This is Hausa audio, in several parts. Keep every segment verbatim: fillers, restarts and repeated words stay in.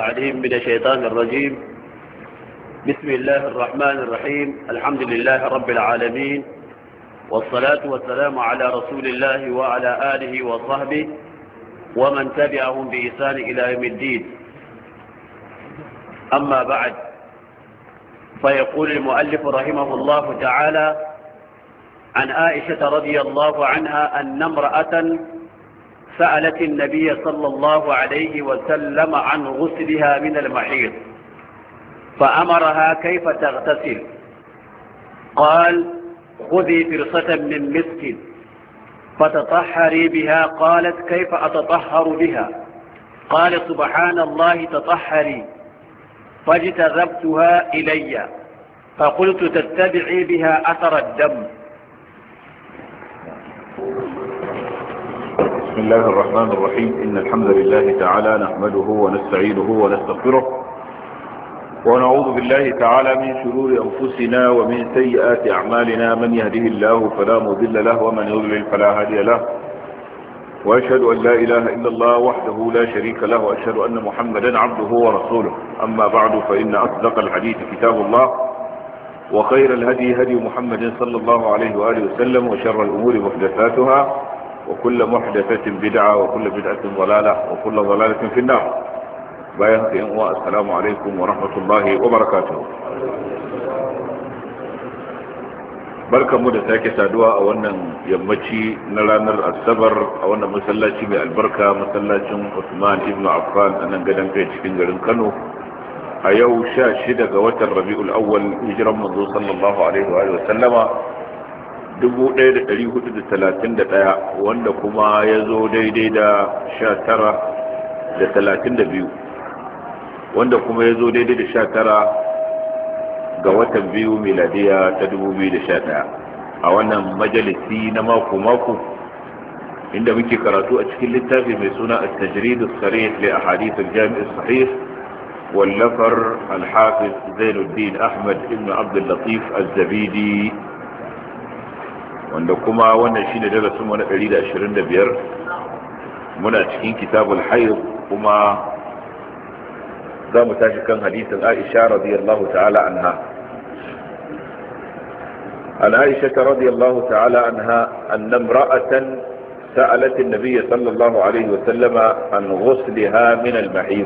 عليهم من الشيطان الرجيم. بسم الله الرحمن الرحيم. الحمد لله رب العالمين، والصلاة والسلام على رسول الله وعلى آله وصحبه ومن تبعهم بإحسان إلى يوم الدين. أما بعد، فيقول المؤلف رحمه الله تعالى: عن عائشة رضي الله عنها أن امرأة سألت النبي صلى الله عليه وسلم عن غسلها من المحيض، فأمرها كيف تغتسل. قال: خذي فرصة من مسك فتطهري بها. قالت: كيف أتطهر بها؟ قال: سبحان الله تطهري. فاجتذبتها إلي فقلت: تتبعي بها أثر الدم. بسم الله الرحمن الرحيم. إن الحمد لله تعالى نحمده ونستعينه ونستغفره ونعوذ بالله تعالى من شرور أنفسنا ومن سيئات أعمالنا. من يهده الله فلا مضل له ومن يضلل فلا هادي له، وأشهد أن لا إله إلا الله وحده لا شريك له، وأشهد أن محمدا عبده ورسوله. أما بعد، فإن أصدق الحديث كتاب الله، وخير الهدي هدي محمد صلى الله عليه وآله وسلم، وشر الأمور محدثاتها، وكل محدثة بدعة، وكل بدعة ضلالة، وكل ضلالة في النار. بايعك إنواء. السلام عليكم ورحمة الله وبركاته. بركة مدى ساكي سادوا أولا يمتشي نلانر السبر أولا مسلاتي بالبركة مسلاتي عثمان ابن عفان أنا قدم في تشكين قرن كانوا أيو شاشدة قوات الربيع الأول هجرة منذ صلى الله عليه وآله وسلم dubu ɗaya da ɗari hudu da talatin da ɗaya, wanda kuma ya zo daidai da sha tara da talatin da biyu, wanda kuma ya zo daidai da sha tara ga watan biyu miladiya ta dubu biyu da sha ɗaya, a wannan majalisi na mako-mako inda muke karatu a cikin littafi mai suna at-tajrid as-sarih li ahadith al-jami' as-sahih wallafar al-hafiz Zainuddin Ahmad ibn Abd al-Latif az-Zabidi, wanda kuma wannan shine darasin mu na ɗari da ashirin da biyar. Muna cikin kitabul hayd, kuma za mu tashi kan hadisin Aisha radiyallahu ta'ala anha. An Aisha radiyallahu ta'ala anha anna imra'atan sa'alat an-nabiy sallallahu alayhi wa sallama an ghusliha min al-mahid.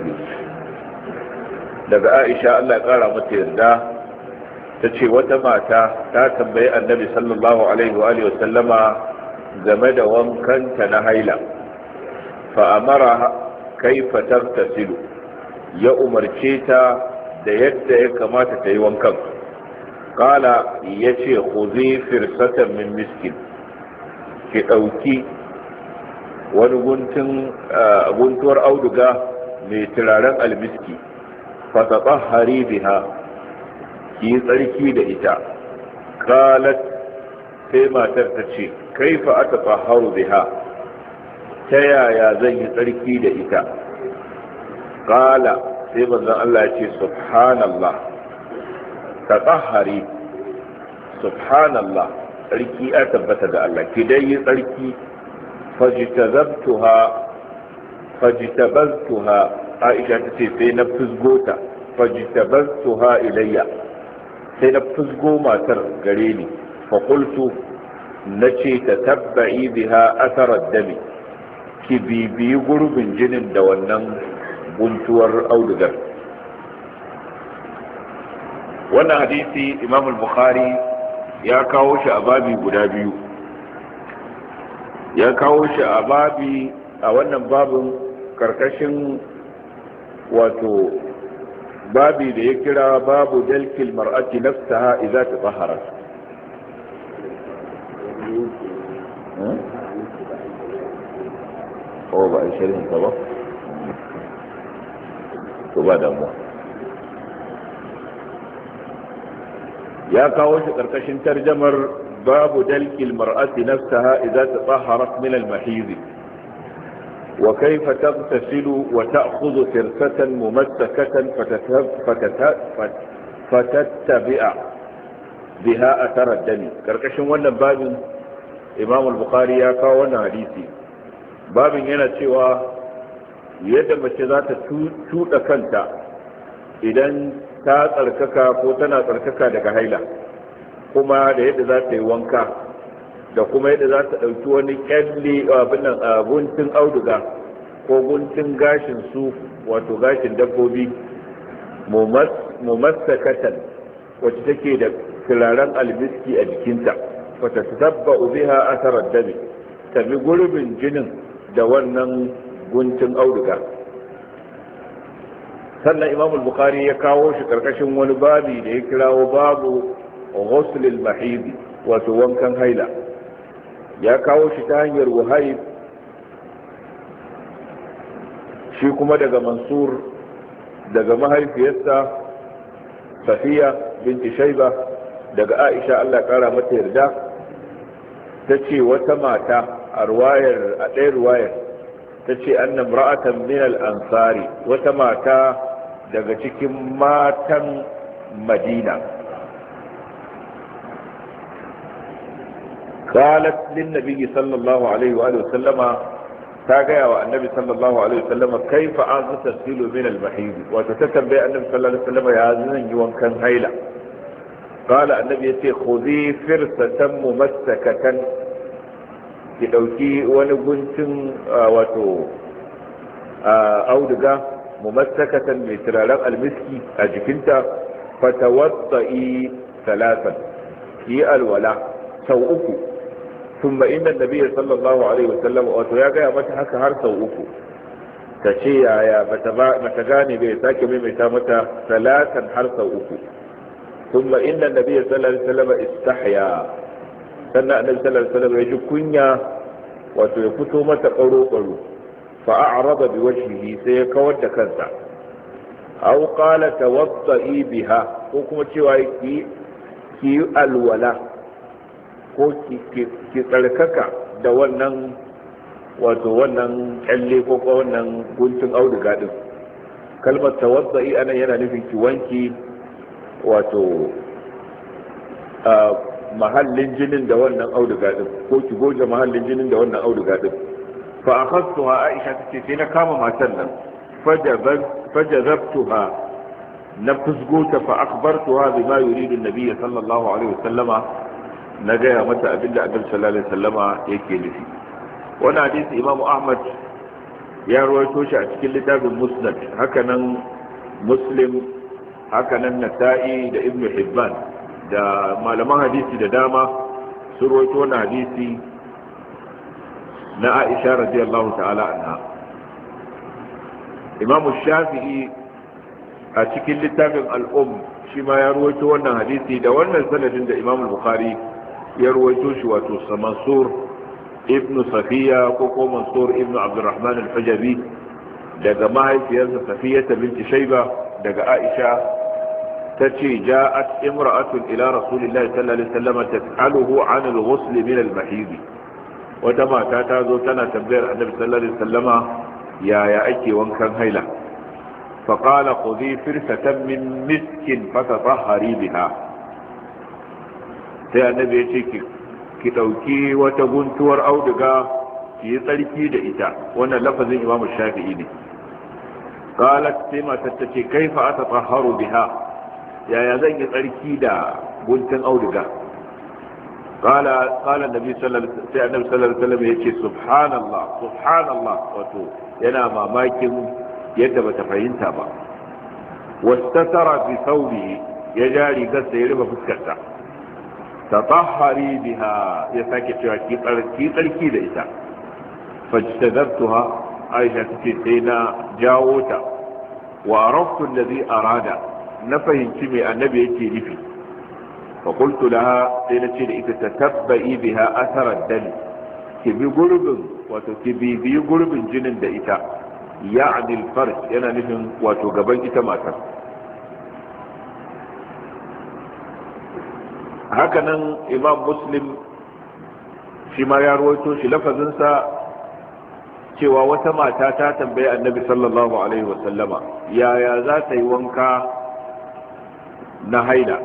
Daga Aisha, Allah ya kara mata yarda, ta ce wata mata ta tambayi annabi sallallahu alaihi wa sallama game da wankanta na haila, fa amara kaifa tagtasilu, ya umarce ta da yadda ya kamata ta yi wankan. Kala ya ce: khuzi firsatan min miskin, ki ɗauki wani guntuwar auduga mai turaren almiski, fa tatahhari biha, ki yi tsarki da ita. Kalat, sai matar ta ce: kaifa ata tsaharu biha, ta yaya zan yi tsarki da ita? Kala, sai manzon Allah ya ce: subhanallah ta tsahari, subhanallah, tsarki ya tabbata da Allah, ki dai yi tsarki. fajtabtuha fajtabtuha Aisha ta ce sai na fusgota, fajtabtuha ilayya, sai na fusgo matar gare ni. faƙultu, na ce ta tabba'i biha asarar dami, ki bibiyi gurbin jinin da wannan guntuwar audugar. Wannan hadisi Imam al-Bukhari ya kawo shi a babi guda biyu. Ya kawo shi a babi a wannan babin karkashin wato babi da ya kira babu dalkil mar'ati nafsaha idza tatahharat. oh ba shirin ta ba to ba damuwa. Ya kawo shi karkashin tarjamar babu dalkil mar'ati nafsaha idza tatahharat min al-mahid وكيف تغتسل وتأخذ فرصة ممسكة فتتبع بها أثر الدم. كركشن wannan babin Imam al-Bukhari ya kawo wannan hadisi. Babin yana cewa yadda mace za ta tuɗa kanta idan ta tsarkaka ko tana tsarkaka daga haila, kuma da yadda za ta yi wanka, da kuma yadda za ta ɗauki wani ƙyalle abin nan a guntun auduga ko guntun gashin su wato gashin dabbobi mumassakatan wacce take da turaren albiski a jikinta, wata tabba biha asarar dami, ta bi gurbin jinin da wannan guntun auduga. sannan imam al-bukhari ya kawo shi karkashin wani babi da ya kirawo babu ghuslil mahidi, wato wankan haila. Ya kawo shi ta hanyar wahayib, shi kuma daga mansur daga mahaifiyarsa safiya binti shaiba daga aisha Allah kara mata yarda, ta ce wata mata a ruwayar a ɗaya ruwayar ta ce annam ra'atan min al-ansari, wata mata daga cikin matan madina, qalat lin nabiyyi sallallahu alaihi wa sallama, ta gaya wa annabi sallallahu alaihi wa sallama kaifa aztasilu min al-mahid, wato ta tambaye annabi sallallahu alaihi wa sallama ya zan yi wankan haila. qala annabi yace khudhi firsatan mumassakatan, ki dauki wani guntun wato auduga mumassakatan mai turaren almiski a jikinta, fatawaddai salatan, ki alwala sau uku. ثم إن النبي صلى الله عليه وسلم وتياغا متى haka har sau uku, tace yaya bata gane bai sake maimaita mata salatan har sau uku. ثم إن النبي صلى الله عليه وسلم استحيا, sannan annabi sallallahu alaihi wasallam ya ji kunya, wato ya fito mata ƙaro ƙaro, fa a'rada bi wajhihi, sai ya kawar da kansa. aw qala tawaddai biha, ko kuma cewa ki ki alwala ko ki tsarkaka da wannan wato wannan kyalle ko ko wannan guntun auduga din. Kalmar tawaddai anan yana nufin ki wanki wato a mahallin jinin da wannan auduga din, ko ki goge mahallin jinin da wannan auduga din. Fa akhadtuha, Aisha tace sai na kama matan nan, fajazabtuha, na fusgota, fa akhbartuha bima yuridu an-nabiy sallallahu alaihi wasallama, na gaya mata abinda annabi sallallahu alaihi wasallama yake nufi. Wannan hadisi Imam Ahmad ya rawaito shi a cikin littafin Musnad, hakanan Muslim, hakanan Nasa'i da Ibn Hibban da malaman hadisi da dama sun rawaito wannan hadisi na Aisha radiyallahu ta'ala anha. Imam Shafi'i a cikin littafin Al-Umm shi ma ya rawaito wannan hadisi da wannan sanadin da Imam Bukhari ya ruwaito shi, wato Mansur ibn Safiya ko ko Mansur ibn Abdurrahman al-Hujabi daga mahaifiyarsa Safiya binti Shayba daga Aisha tace ja'at imra'atun ila Rasulillahi sallallahu alaihi wasallam tas'aluhu 'an al-ghusl min al-mahid, wata mata ta zo tana tambayar Annabi sallallahu alaihi wasallama yaya ake wankan haila. fa qala khudhi firsatan min miskin fatatahhari biha, sai annabi ya ce ki ɗauki wata guntuwar auduga ki yi tsarki da ita. Wannan lafazin Imam Shafi'i ne. qalat, sai matar ta ce kaifa atatahharu biha, yaya zan yi tsarki da guntun auduga. qala qala annabi sallallahu alaihi wasallam, sai annabi sallallahu alaihi wasallam yace subhanallah subhanallah, wato yana mamakin yadda bata fahimta ba. wastatara bi thawbihi, ya jari gasa ya rufe fuskarta. tatahhari biha, ya sake cewa ki tsarki da ita. fajtadabtuha, Aisha tace sai na jawo ta, wa araftu alladhi arada, na fahimci me annabi yake nufi. fa qultu laha, sai na ce da ita tatabbai biha athara ad-dam, ki bi gurbin wato ki bi bi gurbin jinin da ita, ya'ni al-farj, yana nufin wato gaban ita matar. hakanan Imam Muslim shi ma ya rawaito shi, lafazinsa cewa wata mata ta tambaye annabi sallallahu alaihi wasallama yaya za ta yi wanka na haila.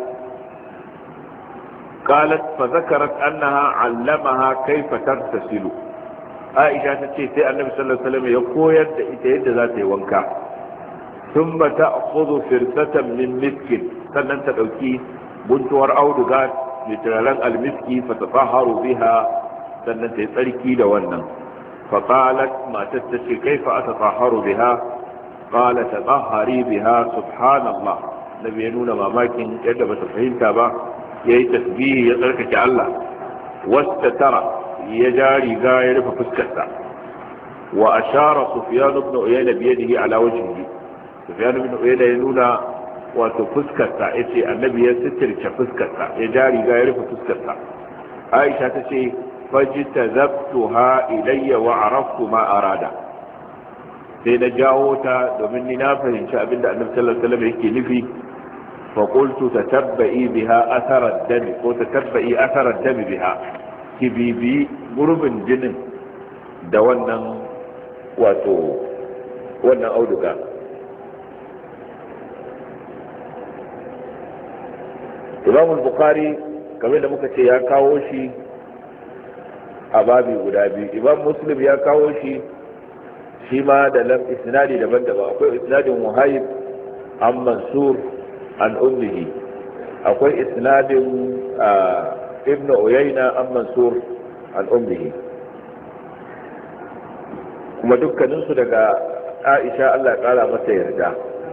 qalat fa zakarat annaha allamaha kayfa tartasilu, Aisha ta ce sai Annabi sallallahu alaihi wasallam ya koyar da ita yadda za ta yi wanka thumma ta'khudhu firsatan min miskin, sannan ta dauki buntuwar auduga mai turaren almiski fa tatahharu biha, sannan ta yi tsarki da wannan. fa qalat matar ta ce kaifa atatahharu biha qala tatahhari biha subhanallah. Nabi ya nuna mamakin yadda bata fahimta ba, yayi tasbihi ya tsarkake Allah, wasta tara ya ja riga ya rufe fuskarsa. wa ashara sufyan ibn uyayna bi yadihi ala wajhihi, sufyan ibn uyayna ya nuna wato fuskarsa, yace annabi ya sitirce fuskarsa, ya ja riga ya rufe fuskarsa. Aisha ta ce fajtazabtuha ilayya wa araftu ma arada, sai na jawo ta domin ni na fahimci abinda annabi sallallahu alaihi wasallam yake nufi. fa qultu tatabba'i biha athara ad-dam ko tatabba'i athara ad-dam biha, ki bibi gurbin jinin da wannan wato wannan auduga. Imam al-Bukhari kamar da muka ce ya kawo shi a babi guda biyu. Imam Muslim ya kawo shi shi ma da lam isnadi daban-daban. Akwai isnadin Muhayyib an Mansur an ummihi, akwai isnadin Ibn Uyayna an Mansur an ummihi, kuma dukkaninsu daga Aisha Allah ya kara mata yarda.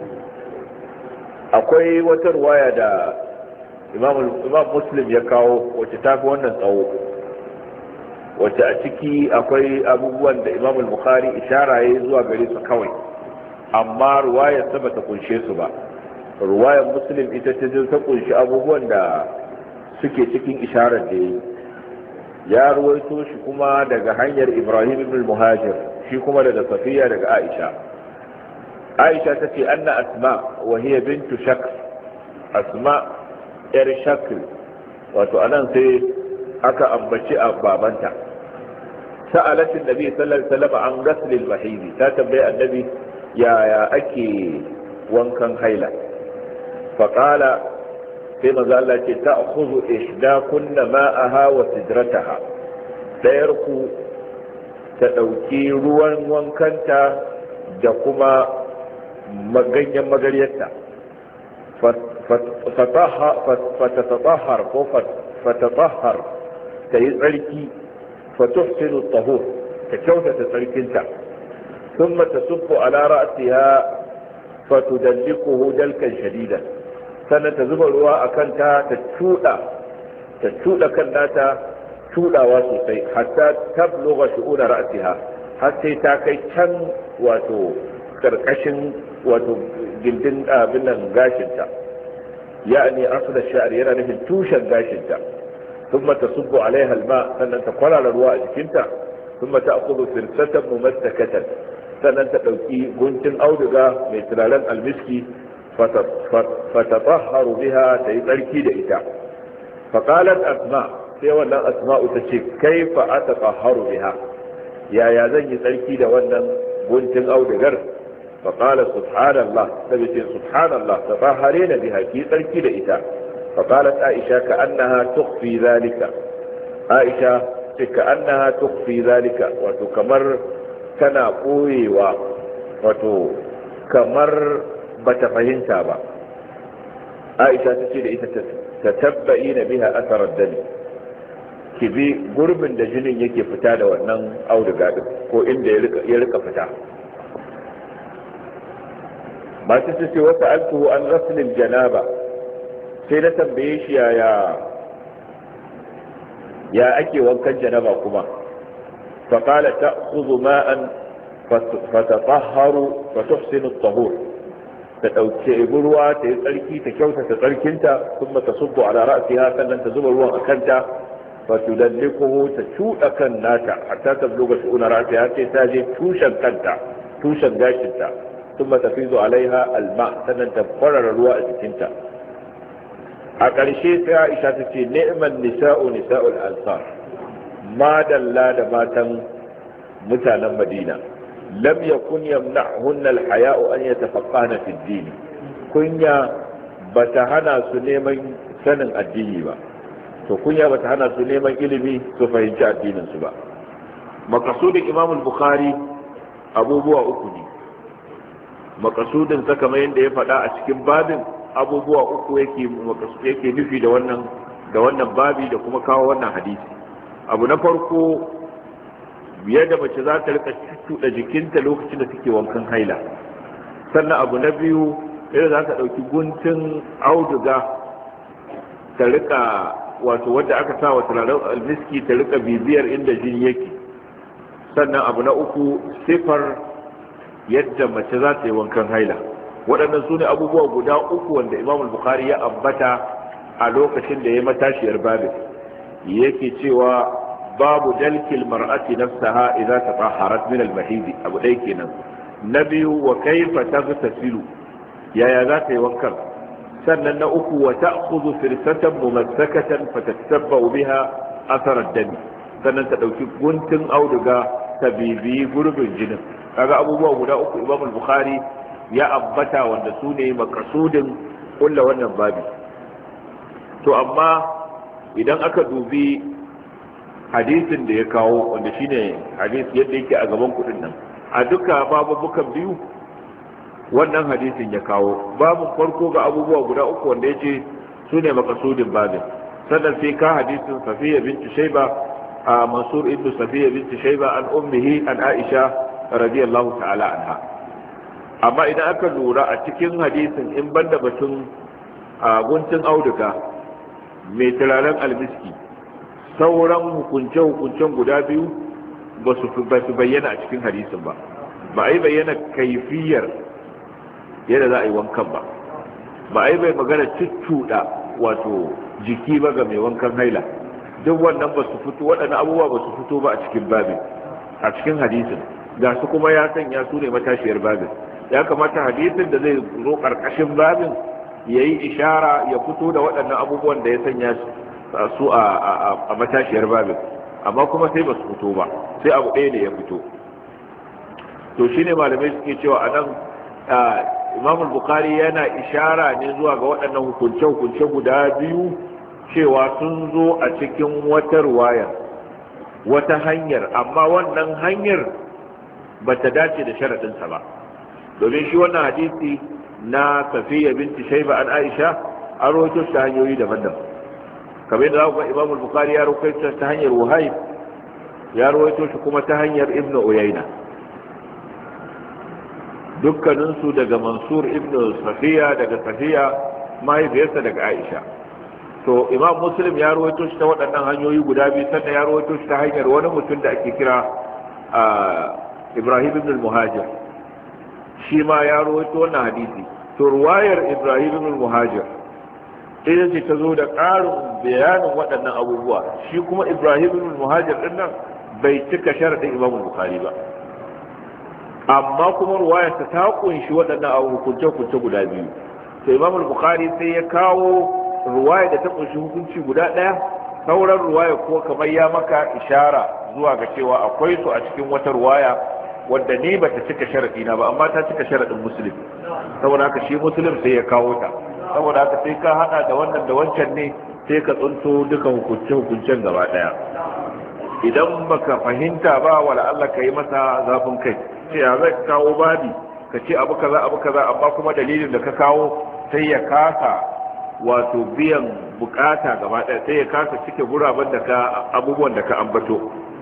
Akwai wata ruwaya da imam Muslim ya kawo wacce ta fi wannan tsawo, wacce a ciki akwai abubuwan da imam Bukhari ishara ya zuwa gare su kawai, amma ruwayar ta bata kunshe su ba. Ruwayar Muslim ita ta ta kunshi abubuwan da suke cikin isharar da yayi. Ya ruwaito shi kuma daga hanyar Ibrahim ibn Muhajir, shi kuma daga Safiya daga Aisha. Aisha ta ce anna Asma wa hiya bintu Shakr, Asma yar Shakr, wato anan sai aka ambaci a babanta. Sa'alatin Nabi sallallahu alaihi wasallam an ghasl al-mahid, ta tambaye annabi yaya ake wankan haila. fa qala sai manzo Allah ce ta'khudhu ihdakunna ma'aha wa sidrataha, dayar ku ta dauki ruwan wankanta da kuma maganyen magaryarta. fatatahhar ko fatatahhar ta yi tsarki, fatuhsinu tahur ta kyautata tsarkinta, thumma tasubbu ala ra'siha fatudallikuhu dalkan shadidan, sannan ta zuba ruwa a kanta ta tuda ta tuda kan nata tudawa sosai, hatta tablugha shu'una ra'siha, har sai ta kai can wato karkashin wato gindin abin nan gashinta, ya'ani asla sha'ri yana nufin tushen gashinta. thumma tasubbu alaiha alma, sannan ta kwarara ruwa a jikinta. thumma ta'khudhu firsatan mumattakatan, sannan ta dauki guntun auduga mai turaren almiski, fatatahharu biha, ta yi tsarki da ita. faqalat asma, sai wannan asma'u ta ce kaifa atatahharu biha, yaya zan yi tsarki da wannan guntun audugar? فقال سبحان الله، تبتي سبحان الله تطهرين بها كي تركي لإتا. فقالت عائشة كأنها تخفي ذلك، عائشة كأنها تخفي ذلك، وتكمر تنا قوي وتكمر بتفهين تابا. عائشة تقول لإتا تتبعين بها أثر الدم، كبي قرب دجن يكي فتاة ونن أو دقادم كو إن يلك فتاة. masu su ce wata alkuhu an rasulun janaba, sai na tambaye shi ya ya ake wankan janaba kuma. faƙala ta kuzu ma'an fatatahharu fatuhsinu tahur, ta ɗauke ruwa ta yi tsarki ta kyautata tsarkinta, kuma ta subbu ala ra'siha, sannan ta zuba ruwan a kanta, fatudallikuhu, ta cuɗa kan nata hatta ta bluga shu'una ra'siha, sai ta je tushen kanta tushen gashinta. ثم تفيض عليها الماء، sannan ta farara ruwa a jikinta. a ƙarshe sai Aisha ta ce ni'man nisa'u nisa'ul ansar, ma dalla da matan mutanen Madina, lam yakun yamna'hunna al-haya'u an yatafaqqahna fi ad-din, kunya bata hana su neman sanin addini ba, to kunya bata hana su neman ilimi su fahimci addinin su ba. makasudin Imam al-Bukhari abubuwa uku ne. Makasudin sa kamar yadda ya faɗa a cikin babin abubuwa uku yake yake nufi da wannan da wannan babi da kuma kawo wannan hadisi. Abu na farko, yadda mace za ta rika tuɗa jikinta lokacin da take wankan haila. Sannan abu na biyu, yadda za ta ɗauki guntun auduga ta rika, wato wadda aka sa wa turaren almiski, ta rika bibiyar inda jini yake. Sannan abu na uku, sifar yadda mace za ta yi wankan haila. Waɗannan su ne abubuwa guda uku wanda Imam al-Bukhari ya ambata a lokacin da ya matashiyar babin. Yake cewa babu dalkil mar'ati nafsaha idza tatahharat min al-mahid, abu dai kenan. Na biyu, wa kaifa taghtasilu, yaya za ta yi wankan. Sannan na uku, wa ta'khudhu firsatan mumassakatan fatatabba'u biha athar ad-dam, sannan ta dauki guntun auduga ta bibi gurbin jinin. Kaga abubuwa guda uku Imam al-Bukhari ya ambata wanda su ne makasudin kulla wannan babi. To amma idan aka dubi hadisin da ya kawo, wanda shine hadisi yadda yake a gaban kudin nan, a duka babubukan biyu wannan hadisin ya kawo. Babun farko ga abubuwa guda uku wanda yace su ne makasudin babin, sannan sai ka hadisin Safiya binti Shayba, a Mansur ibn Safiya binti Shayba an ummihi an Aisha radiyallahu ta'ala anha. Amma idan aka lura a cikin hadisin, in banda batun a guntun auduga mai turaren almiski, sauran hukunce-hukuncen guda biyu ba su bayyana a cikin hadisin ba. Ba a yi bayyana kaifiyar yadda za a yi wankan ba, ba a yi bai magana cuccuɗa wato jiki ba ga mai wankan haila. Duk wannan ba su fito, waɗannan abubuwa ba su fito ba a cikin babin, a cikin hadisin. Ga su kuma ya sanya su ne matashiyar babin. Ya kamata hadisin da zai zo ƙarƙashin babin ya yi ishara, ya fito da waɗannan abubuwan da ya sanya su a matashiyar babin, amma kuma sai ba su fito ba, sai abu ɗaya da ya fito. To shi ne malamai suke cewa a nan Imam al-Bukhari yana ishara ne zuwa ga waɗannan hukunce-hukunce guda biyu, cewa sun zo a cikin wata ruwayar, wata hanyar, amma wannan hanyar ba ta dace da sharaɗinsa ba. Domin shi wannan hadisi na Safiya binti Shayba an Aisha an rawaito ta hanyoyi daban-daban. Kamar yadda za ku ga Imam al-Bukhari ya rawaito ta hanyar Wahayb, ya rawaito shi kuma ta hanyar Ibn Uyayna, dukkaninsu daga Mansur ibn Safiya, daga Safiya mahaifiyarsa daga Aisha. To Imam Muslim ya rawaito shi ta waɗannan hanyoyi guda biyu, sannan ya rawaito shi ta hanyar wani mutum da ake kira Ibrahim ibn al-Muhajir, shi ma ya rawaito wannan hadisi. To ruwayar Ibrahim ibn al-Muhajir ita ce ta zo da ƙarin bayanin waɗannan abubuwa. Shi kuma Ibrahim ibn al-Muhajir din nan bai cika sharadin Imam Bukhari ba, amma kuma ruwayarsa ta kunshi waɗannan hukunce-hukunce guda biyu. To Imam Bukhari sai ya kawo ruwaya da ta kunshi hukunci guda ɗaya, sauran ruwaya ko kamar ya maka ishara zuwa ga cewa akwai su a cikin wata ruwaya wadda ni ba ta cika sharadi na ba, amma ta cika sharadin Muslim. Saboda haka shi Muslim sai ya kawo ta. Saboda haka sai ka hada da wannan da wancan ne, sai ka tsunto duka hukunce-hukuncen gaba ɗaya. Idan baka fahimta ba, wala Allah ka yi masa zafin kai, ce ya zai kawo babi ka ce abu kaza abu kaza, amma kuma dalilin da ka kawo sai ya kasa wato biyan bukata gaba ɗaya, sai ya kasa cike guraben da ka abubuwan da ka ambato.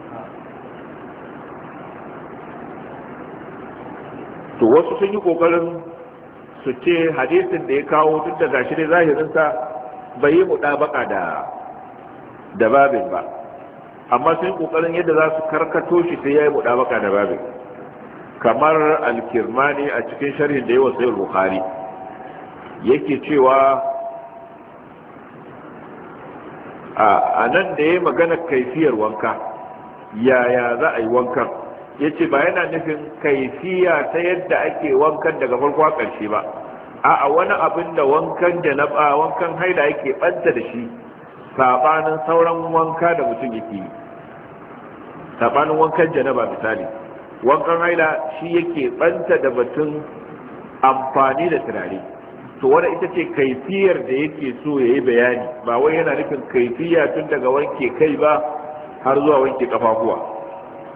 To wasu sun yi kokarin su ce hadisin da ya kawo duk da gashi dai zahirinsa bai yi mudabaka da da babin ba, amma sun yi kokarin yadda za su karkato shi sai ya yi mudabaka da babin. Kamar al-Kirmani a cikin sharhin da yawa Sahih Bukhari yake cewa a nan da ya magana kaifiyar wanka, yaya za a yi wankan, ya ce ba yana nufin kaifiya ta yadda ake wankan daga farko a ƙarshe ba, a wani abin da wankan janaba, wankan haila yake ɓanta da shi sabanin sauran wanka da mutum yake yi. Sabanin wankan janaba misali, wankan haila shi yake ɓanta da batun amfani da turare. To wanda ita ce kaifiyar da yake so ya yi bayani, ba wai yana nufin kaifiya tun daga wanke kai ba har zuwa wanke kafafuwa.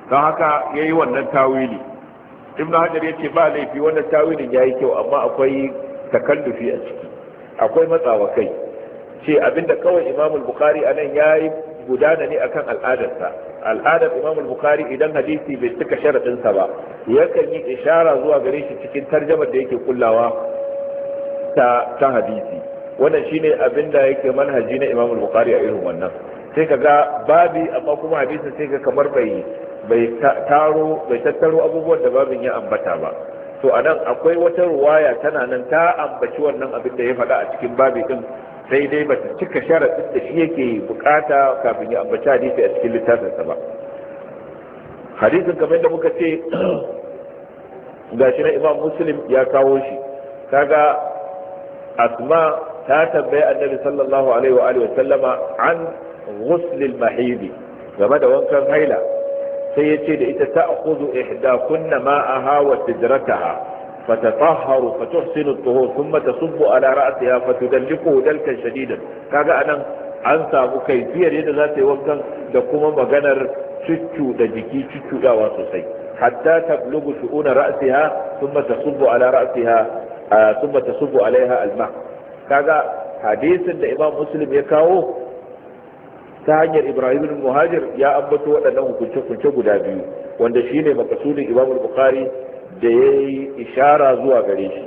don haka yayi wannan tawili. Ibn Hajar yace ba laifi wannan tawilin yayi kyau, amma akwai takallufi a ciki, akwai matsawa kai. Ce abinda kawai Imam al-Bukhari anan yayi gudana ne akan al'adarsa. Al'adar Imam al-Bukhari idan hadisi bai cika sharadin sa ba, yakan yi ishara zuwa gare shi cikin tarjumar da yake kullawa ta ta hadisi. Wannan shine abinda yake manhaji na Imam al-Bukhari a irin wannan. Sai kaga babi amma kuma hadisin sai ga kamar bai bai taro bai tattaro abubuwan da babin ya ambata ba. To anan akwai wata ruwaya tana nan ta ambaci wannan abin da ya faɗa a cikin babi din, sai dai bata cika sharadin da shi yake bukata kafin ya ambaci hadisi a cikin littafinsa ba. Hadisin kamar da muka ce gashi na Imam Muslim ya kawo shi. Kaga Asma ta tambaye Annabi sallallahu alaihi wa alihi wa sallama an ghusl al-mahid, game da wankan haila. Sai yace da ita ta'khudhu ihdakunna ma'aha wa sidrataha فتطهر فتحسن الطهور ثم تصب على رأسها فتدلكه دلكا شديدا. kaga anan an samu kaifiyar yadda za ta yi wankan da kuma maganar cuccu da jiki cuccudawa sosai, hatta tablugu shu'una ra'siha thumma tasubbu ala ra'siha thumma tasubbu alaiha alma. kaga hadisin da Imam Muslim ya kawo ta hanyar Ibrahim ibn Muhajir ya ambato waɗannan hukunce-hukunce guda biyu, wanda shine makasudin Imam Bukhari da ya yi ishara zuwa gare shi.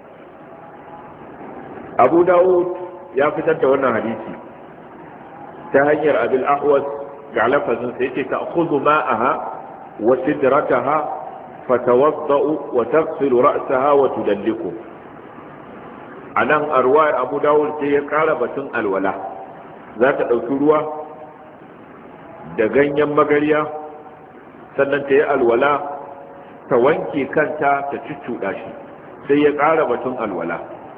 Abu Dawud ya fitar da wannan hadisi ta hanyar Abil Ahwas ga lafazin sa yake ta'khudhu ma'aha wa sidrataha fatawadda'u wa taghsilu ra'saha wa tudalliku. Anan arwayar Abu Dawud sai ya kara batun alwala, za ta dauki ruwa da ganyen magariya sannan ta yi alwala ta wanke kanta ta cuccuɗa shi, sai ya ƙara batun alwala.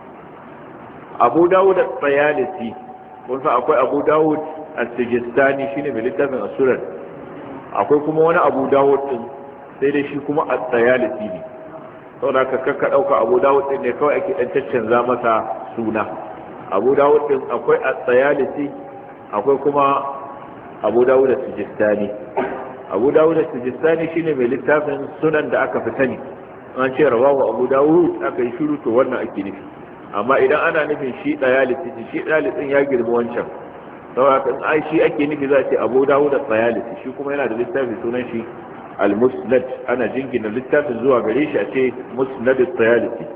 Abu Dawud at-Tayalisi, kun san akwai Abu Dawud as-Sijistani shine mai littafin as-Sunan, akwai kuma wani Abu Dawud din sai dai shi kuma at-Tayalisi ne. Saboda ka kakka dauka Abu Dawud din ne kawai ake dan caccanza masa suna. Abu Dawud din akwai at-Tayalisi, akwai kuma Abu Dawud as-Sijistani. Abu Dawud as-Sijistani shine mai littafin sunan da aka fi sani. An ce rawahu Abu Dawud aka yi shiru to wannan ake nufi. Amma idan ana nufin shi Tayalisi, shi Tayalisi ya girma wancan. Saboda kan ai shi ake nufi za a ce Abu Dawud at-Tayalisi, shi kuma yana da littafin sunan shi Al-Musnad, ana jingina littafin zuwa gare shi a ce Musnad at-Tayalisi.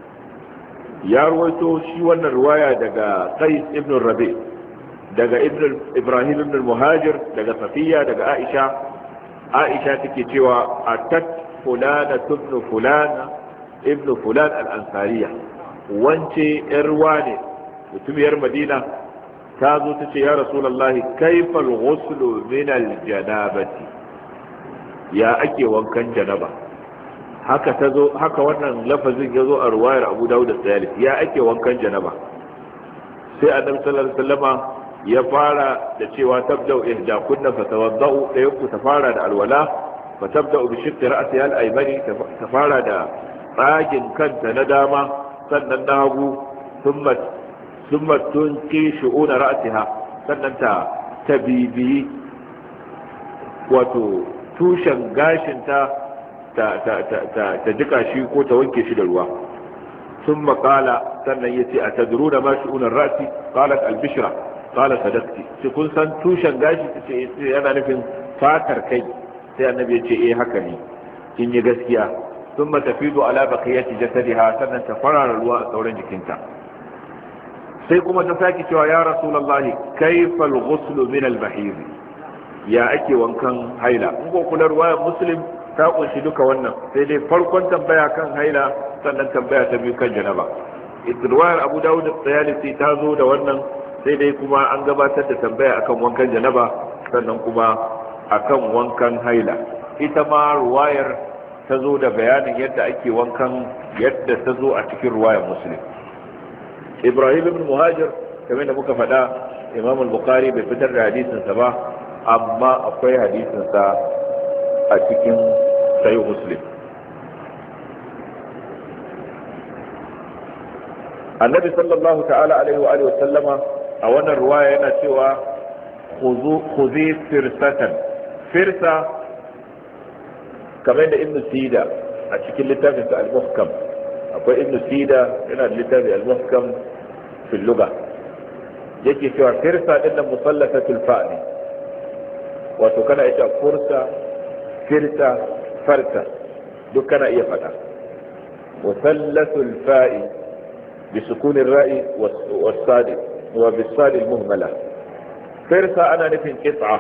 Ya rawaito shi wannan riwaya daga Qais ibn Rabi', daga Ibrahim ibn Muhajir, daga Safiya, daga Aisha. Aisha take cewa atat fulana ibn fulana ibn fulan al-ansariya, wance yar wane mutumiyar Madina, ta zo ta ce ya Rasulullahi kaifal ghuslu min al-janabati, ya ake wankan janaba. Haka tazo haka wannan lafazin yazo a riwayar Abu Dawud as-Sayalisi, ya ake wankan janaba. Sai Annabi sallallahu alaihi wasallama ya fara da cewa tabda'u ihdakunna fatawadda'u, da yanku ta fara da alwala, fa tabda'u bi shiqqi ra'siha al-aymani, ta fara da tsagin kanta na dama, sannan na hagu, thumma thumma tunqi shu'una ra'siha, sannan ta tabibi wato tushen gashin ta ta ta ta ta jika shi ko ta wanke shi da ruwa. thumma qala, sannan yace atadruna ma shu'una ar-ra'si? qalat al-bishra, qala sadaqti. shi kun san tushen gashi tace yana nufin fatar kai. sai annabi ya ce eh haka ne, kin yi gaskiya. thumma tafidu ala baqiyati jasadiha, sannan ta farara ruwa a sauran jikinta. sai kuma ta saki cewa ya rasulullahi kayfa al-ghusl min al-bahir, ya ake wankan haila. in ko kula ruwayar Muslim ta kunshi duka wannan, sai dai farkon tambaya kan haila, sannan tambaya ta biyu kan janaba. ruwayar Abu Dawud at-Tayalisi ta zo da wannan, sai dai kuma an gabatar da tambaya akan wankan janaba, sannan kuma akan wankan haila. ita ma ruwayar ta zo da bayanin yadda ake wankan, yadda ta zo a cikin ruwayar Muslim. Ibrahim ibn Muhajir, kamar da muka faɗa, Imam al-Bukhari bai fitar da hadisinsa ba, amma akwai hadisinsa a cikin Sahih Muslim. Annabi sallallahu ta'ala alaihi wa alihi wa sallama a wannan ruwaya yana cewa khuzi firsatan. Firsa kamar da ibn sida a cikin littafin sa al-muhkam, akwai ibn sida yana da littafin al-muhkam fil lugha, yake cewa firsa din nan musallasatul fa ne, wato kana ita fursa, firsa, farsa duk kana iya fada. musallasul fa'i bi sukunin ra'i was-sadi wa bis-sadi al-muhmala. firsa ana nufin qit'a,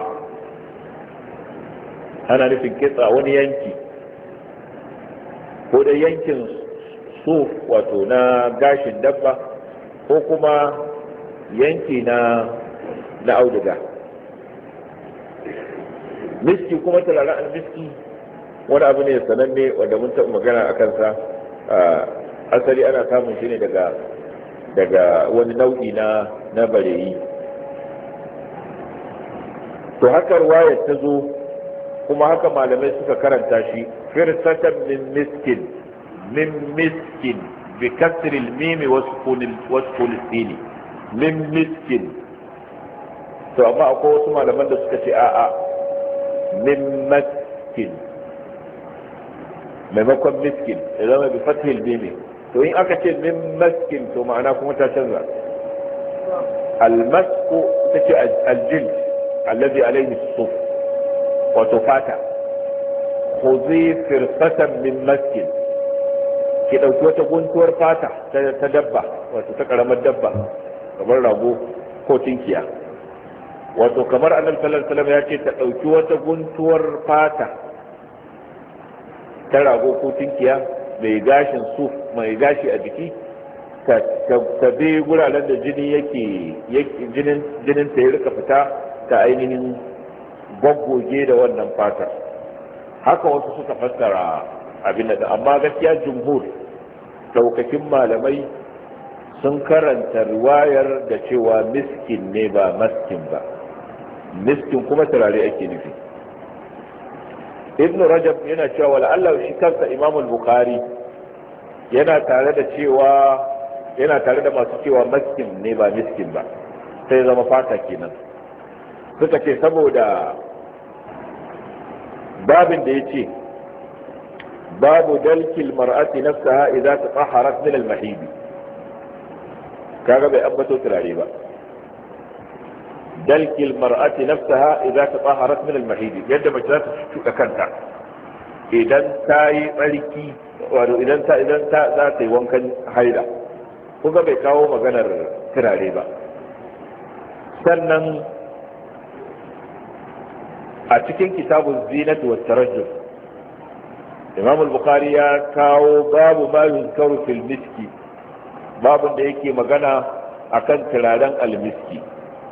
ana nufin qit'a wani yanki ko da yankin suf wato na gashin dabba ko kuma yanki na na auduga. miski kuma turaren almiski wani abu ne sananne wanda mun taɓa magana a kansa. Asali ana samun shi ne daga daga wani nau'i na na bareyi. To haka ruwayar ta zo kuma haka malamai suka karanta shi, firsatan min miskin min miskin bi kasril mimi wa sukun sin min miskin. To amma akwai wasu malaman da suka ce a'a min maskin maimakon miskin ya zama bi fathil mimi. To in aka ce min maskin to ma'ana kuma ta canza. Almasku ta ce aljild alladhi alayhi as-suf, wato fata. khudhi firsatan min maskin, ki dauki wata guntuwar fata ta dabba, wato ta karamar dabba kamar rago ko tinkiya. Wato kamar annabi sallallahu alaihi wasallam ya ce ta dauki wata guntuwar fata ta rago ko tinkiya mai gashin suf, mai gashi a jiki, ta bi guraren da jini yake jinin jinin ta ya rika fita, ta ainihin goggoge da wannan fata. Haka wasu suka fassara abin da, amma gaskiya jumhur daukakin malamai sun karanta riwayar da cewa miskin ne ba maskin ba. Miskin kuma turare ake nufi. Ibn Rajab yana cewa la'alla shi kansa Imam al-Bukhari yana tare da cewa yana tare da masu cewa maskin ne ba miskin ba, sai zama fata kenan. Suka ce saboda babin da yace babu dalkil mar'ati nafsaha idza tatahharat min al-mahid, kaga bai ambato turare ba. dalkil mar'ati nafsaha idza tatahharat min al-mahid, yadda mace za ta tuka kanta idan ta yi tsarki, wato idan ta idan ta za ta yi wankan haila, kuga bai kawo maganar turare ba. Sannan a cikin kitabun zinati wa tarajjum, Imam al-Bukhari ya kawo babu ma yuzkaru fil miski, babun da yake magana akan turaren al-miski,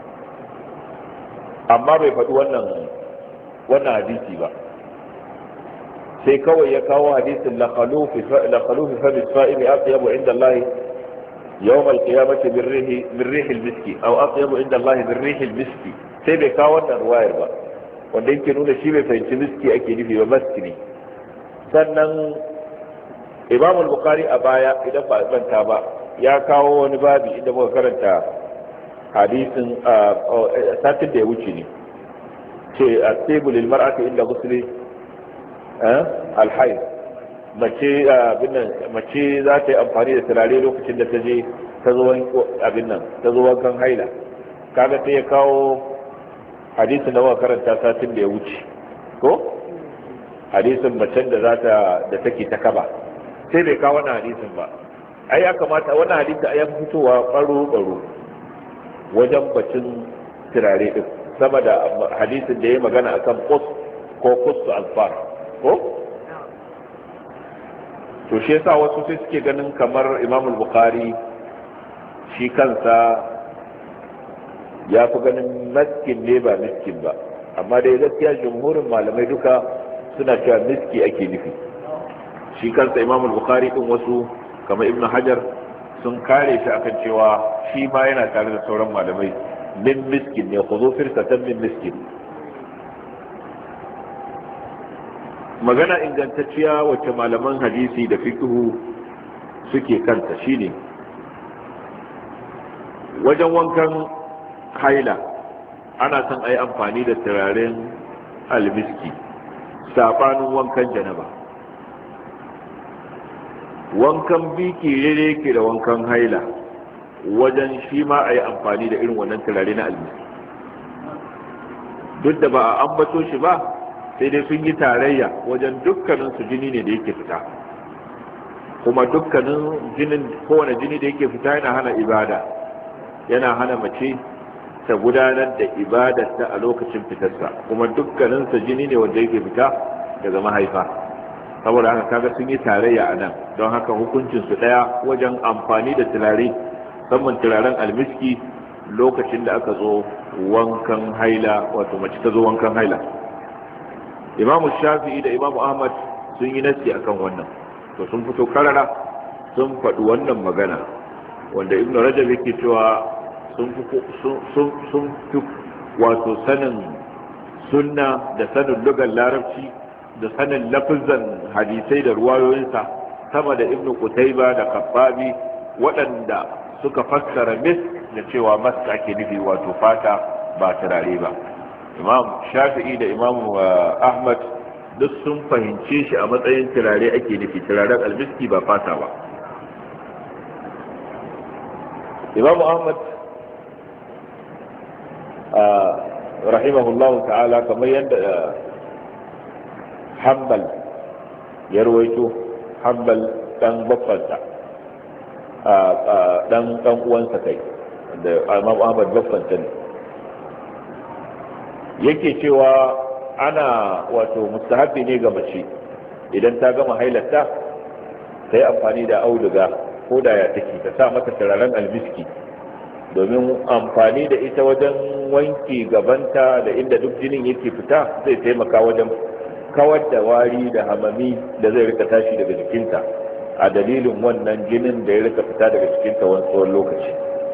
amma bai faɗi wannan wannan hadisi ba, sai kawai ya kawo hadisin la khalufi la khalufi fa bisfa'il atyabu inda Allah yawm al-qiyamati min rihi min rihi al-miski aw atyabu inda Allah min rihi al-miski, sai bai kawo wannan ruwayar ba, wanda yake nuna shi bai fahimci miski ake nufi ba, maski ne. Sannan Imam al-Bukhari a baya idan ba banta ba ya kawo wani babi inda muka karanta hadisin satin da ya wuce ne, ce a tebul mar'ati inda gusuli alhaid, mace mace za ta yi amfani da turare lokacin da ta je ta zo abin nan ta zo wankan haila. Kaga sai ya kawo hadisin da muka karanta satin da ya wuce ko hadisin macen da za ta da take ta kaba, sai bai kawo wannan hadisin ba. Ai ya kamata wannan hadisi ya fitowa baro baro wajen bacin turare din, sama da hadisin da ya magana akan qus ko qus alfar ko. To shi yasa wasu sai suke ganin kamar Imam al-Bukhari shi kansa ya fi ganin miskin ne ba miskin ba, amma dai gaskiya jumhurin malamai duka suna cewa miski ake nufi. Shi kansa Imam al-Bukhari din wasu kamar Ibn Hajar sun kare shi akan cewa shi ma yana tare da sauran malamai, min miskin ne, khudhu firsatan min miskin. Magana ingantacciya wacce malaman hadisi da fiqhu suke kanta shine wajen wankan haila ana son a yi amfani da turaren almiski sabanin wankan janaba. Wankan biki rere yake da wankan haila wajen shi ma a yi amfani da irin wannan turare na almiski. Duk da ba a ambato shi ba, sai dai sun yi tarayya wajen dukkanin su jini ne da yake fita, kuma dukkanin jinin, kowane jini da yake fita yana hana ibada, yana hana mace ta gudanar da ibadarta a lokacin fitarsa, kuma dukkaninsa jini ne wanda yake fita daga mahaifa. Saboda haka kaga sun yi tarayya a nan, don haka hukuncin su daya wajen amfani da turare, musamman turaren almiski lokacin da aka zo wankan haila, wato mace ta zo wankan haila. Imam Shafi'i da Imam Ahmad sun yi nasi akan wannan, to sun fito karara sun faɗi wannan magana, wanda Ibn Rajab yake cewa sun fi wato sanin sunna da sanin lugar larabci da sanin lafizan hadisai da ruwayoyinsa sama da Ibn Qutayba da Kaffabi, waɗanda suka fassara mis da cewa mas ake nufi, wato fata ba turare ba. Imam Shafi'i da Imam Ahmad duk sun fahimce shi a matsayin turare ake nufi, turaren almiski ba fata ba. Imam Ahmad rahimahullahu ta'ala, kamar yadda Hanbal ya rawaito, Hanbal dan baffansa, dan dan uwansa kai, da Imam Ahmad baffansa ne, yake cewa ana wato mustahabbi ne ga mace idan ta gama hailarta ta yi amfani da auduga ko da ya take, ta sa mata turaren almiski, domin amfani da ita wajen wanki gabanta da inda duk jinin yake fita zai taimaka wajen kawar da wari da hamami da zai rika tashi daga jikinta a dalilin wannan jinin da ya rika fita daga jikinta wani tsawon lokaci.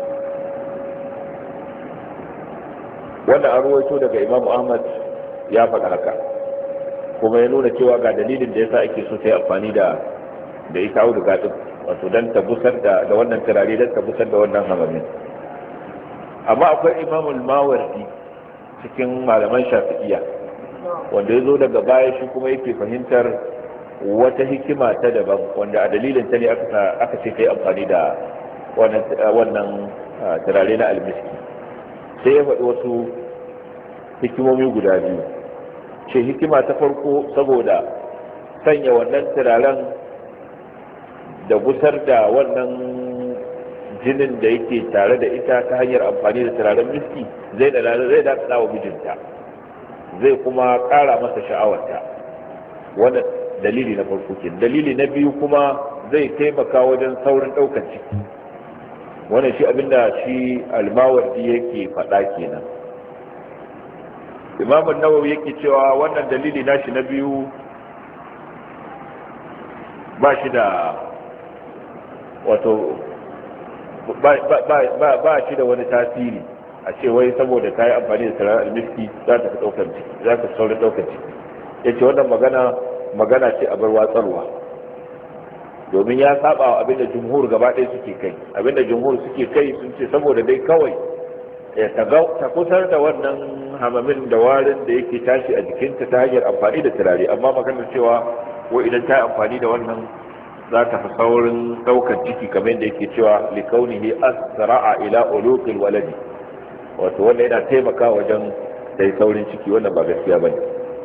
Wannan an ruwaito daga Imam Ahmad ya faɗa haka, kuma ya nuna cewa ga dalilin da yasa ake so ta yi amfani da da ita auduga din, wato dan ta busar da da wannan turare, dan ta busar da wannan hamamin. Amma akwai Imam al-Mawardi cikin malaman Shafi'iyya wanda ya zo daga baya, shi kuma yake fahimtar wata hikima ta daban, wanda a dalilin ta ne aka ce kai amfani da wannan turare na almiski. Sai ya faɗi wasu hikimomi guda biyu. Ce hikima ta farko, saboda sanya wannan turaren da gusar da wannan jinin da yake tare da ita ta hanyar amfani da turaren miski zai da zai da wa mijinta, zai kuma ƙara masa sha'awarta. Wannan dalili na farko ke. Dalili na biyu kuma zai taimaka wajen saurin ɗaukar ciki. Wannan shi abinda shi Al-Mawardi yake faɗa kenan. Imam an-Nawawi yake cewa wannan dalili nashi na biyu ba shi da wato ba ba ba shi da wani tasiri a ce wai saboda ta yi amfani da turaren almiski za ta fi ɗaukar ciki, za ta saurin ɗaukar ciki. Ya ce wannan magana magana ce a bar watsarwa, domin ya saba wa abinda jumhur gaba ɗaya suke kai. Abinda jumhur suke kai sun ce saboda dai kawai ta kusar da wannan hamamin da warin da yake tashi a jikinta ta hanyar amfani da turare, amma maganar cewa ko idan ta yi amfani da wannan za ta fi saurin ɗaukar ciki, kamar yadda yake cewa likaunihi asra'a ila uluqil waladi, wato wanda yana taimaka wajen da saurin ciki. Wannan ba gaskiya bane.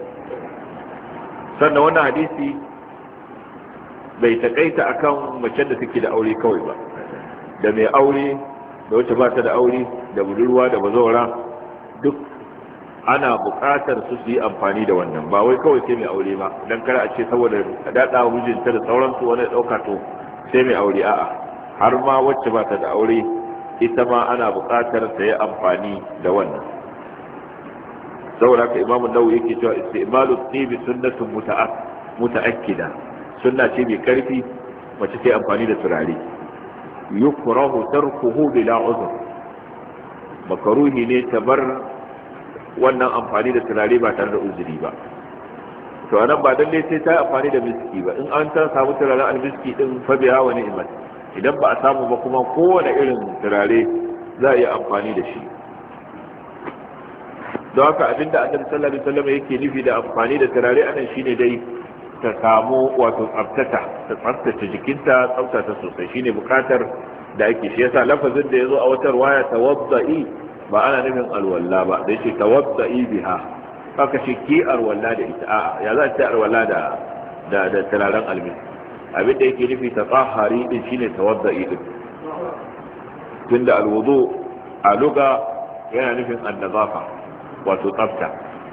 Sannan wannan hadisi bai takaita akan mace da take da aure kawai ba, da mai aure da wacce ba ta da aure, da budurwa da bazawara, duk ana buƙatar su su yi amfani da wannan. Ba wai kawai sai mai aure ba, dan kar a ce saboda a daɗa wa mijinta da sauransu wani ɗauka to sai mai aure. A'a, har ma wacce ba ta da aure ita ma ana buƙatar ta yi amfani da wannan. Saboda haka Imam Nawawi yake cewa istimalu tibi sunnatun muta'akkida, sunna ce mai karfi mace ta yi amfani da turare. Yukrahu tarkuhu bila uzr, makaruhi ne ta bar wannan amfani da turare ba tare da uzuri ba. To anan ba dalle sai ta yi amfani da miski ba, in an ta samu turaren almiski din fa biya wa ni'mat, idan ba a samu ba kuma kowane irin turare za a yi amfani da shi. don haka abinda annabi sallallahu alaihi wasallam yake nufi da amfani da turare anan shine dai ta samu wato tsaftata ta tsaftace jikinta tsaftata sosai shine bukatar da ake shi yasa lafazin da yazo a wata riwaya tawadda'i ba ana nufin alwalla ba da yake tawadda'i biha haka shi ki alwalla da ita a'a ya za ta alwalla da da da turaren almin abinda yake nufi tatahhari din shine tawadda'i din tunda alwudu a lugha yana nufin an-nazafa wato tsafta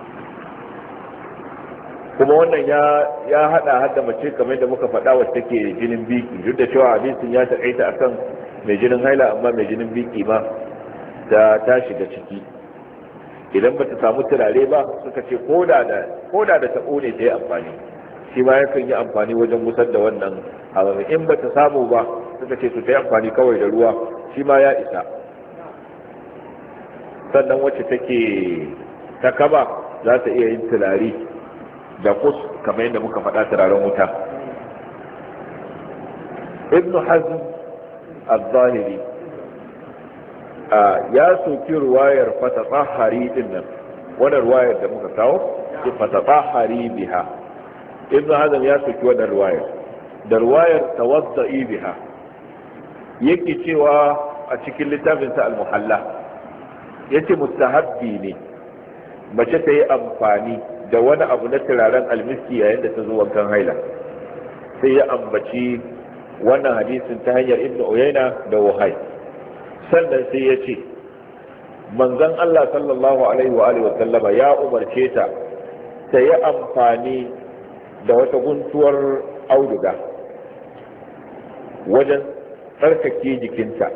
kuma wannan ya ya hada hada mace kamar da muka faɗa wacce take jinin biki duk da cewa hadisin ya taƙaita akan mai jinin haila amma mai jinin biki ma da ta shiga ciki idan bata samu turare ba suka ce koda da koda da tabo ne ta yi amfani shi ma yakan yi amfani wajen musar da wannan hawa in bata samu ba suka ce to ta yi amfani kawai da ruwa shi ma ya isa sannan wacce take ta kaba za ta iya yin turare da kus kamar yadda muka faɗa turaren wuta ibn hazm al-zahiri ya soki ruwayar fatatahari din nan wannan ruwayar da muka kawo ce fatatahari biha ibn hazm ya soki wannan ruwayar da ruwayar tawadda'i biha yake cewa a cikin littafinsa al-muhalla yace mustahabbi ne mace ta yi amfani da wani abu na turaren almiski yayin da ta zo wankan haila sai ya ambaci wannan hadisin ta hanyar ibn uyayna da wahai sannan sai ya ce manzon Allah sallallahu alaihi wa alihi wa sallama ya umarce ta ta yi amfani da wata guntuwar auduga wajen tsarkake jikinta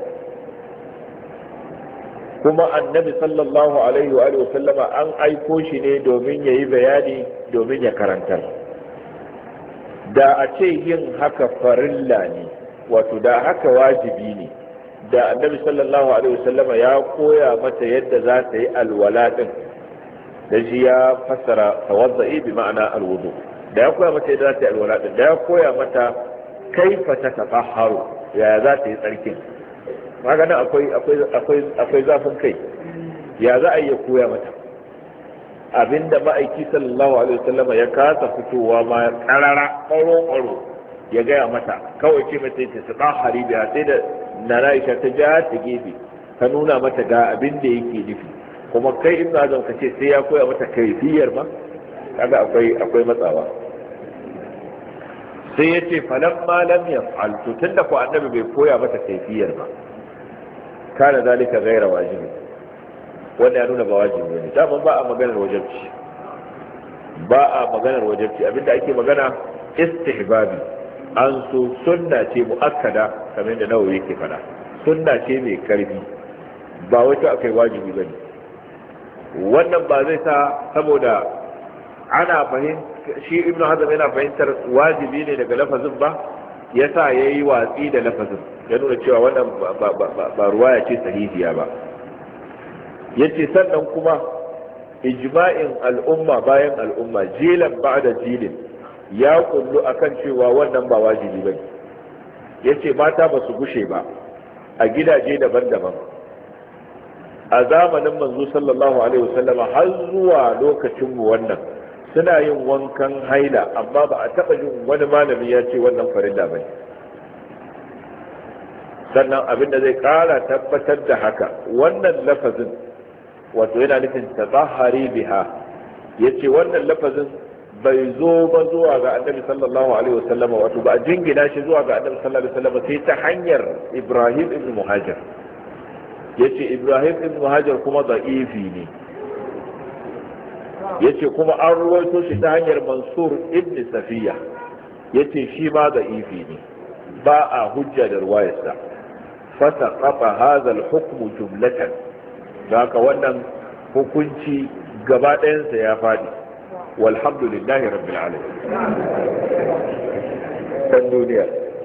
kuma annabi sallallahu alaihi wa alihi sallama an aiko shi ne domin ya yi bayani domin ya karantar da a ce yin haka farilla ne wato da haka wajibi ne da annabi sallallahu alaihi wa sallama ya koya mata yadda za ta yi alwala din da shi ya fassara tawadda'i bi ma'ana alwudu da ya koya mata yadda za ta yi alwala din da ya koya mata kaifa ta tatahharu ya za ta yi tsarkin magana akwai akwai akwai akwai zafin kai ya za a iya koya mata abinda ma'aiki sallallahu alaihi wasallama ya kasa fitowa ma karara ƙwaro ƙwaro ya gaya mata kawai ce mata ta tsaka haribiya sai da nana Aisha ta ja ta gefe ta nuna mata ga abin da yake nufi kuma kai in azam ka ce sai ya koya mata kaifiyar ma kaga akwai akwai matsawa sai ya ce falamma lam yaf'al to tunda ko annabi bai koya mata kaifiyar ba kana zalika gaira wajibi wanda ya nuna ba wajibi ne daman ba a maganar wajibci ba a maganar wajibci abinda ake magana istihbabi an so sunna ce muakkada kamar da nawawi yake fada sunna ce mai karfi ba wata akai wajibi bane wannan ba zai sa saboda ana fahimta shi ibnu hazm yana fahimtar wajibi ne daga lafazin ba yasa yayi watsi da lafazin ya nuna cewa wannan ba ruwaya ce sahihiya ba yace sannan kuma ijma'in al'umma bayan al'umma jilan ba'da jilin ya kullu akan cewa wannan ba wajibi bane yace mata ba su gushe ba a gidaje daban-daban a zamanin manzo sallallahu alaihi wasallama har zuwa lokacin mu wannan suna yin wankan haila amma ba a taba jin wani malami ya ce wannan farilla bane sannan abinda zai kara tabbatar da haka wannan lafazin wato yana nufin tatahari biha yace wannan lafazin bai zo ba zuwa ga annabi sallallahu alaihi wasallam wato ba a jingina shi zuwa ga annabi sallallahu alaihi wasallam sai ta hanyar Ibrahim ibn Muhajir yace Ibrahim ibn Muhajir kuma da'ifi ne yace kuma an ruwaito shi ta hanyar Mansur ibn Safiya yace shi ma da'ifi ne ba a hujja da ruwayarsa fasaqata hadha al-hukm jumlatan haka wannan hukunci gaba ɗayansa ya fadi walhamdulillahi rabbil alamin dan duniya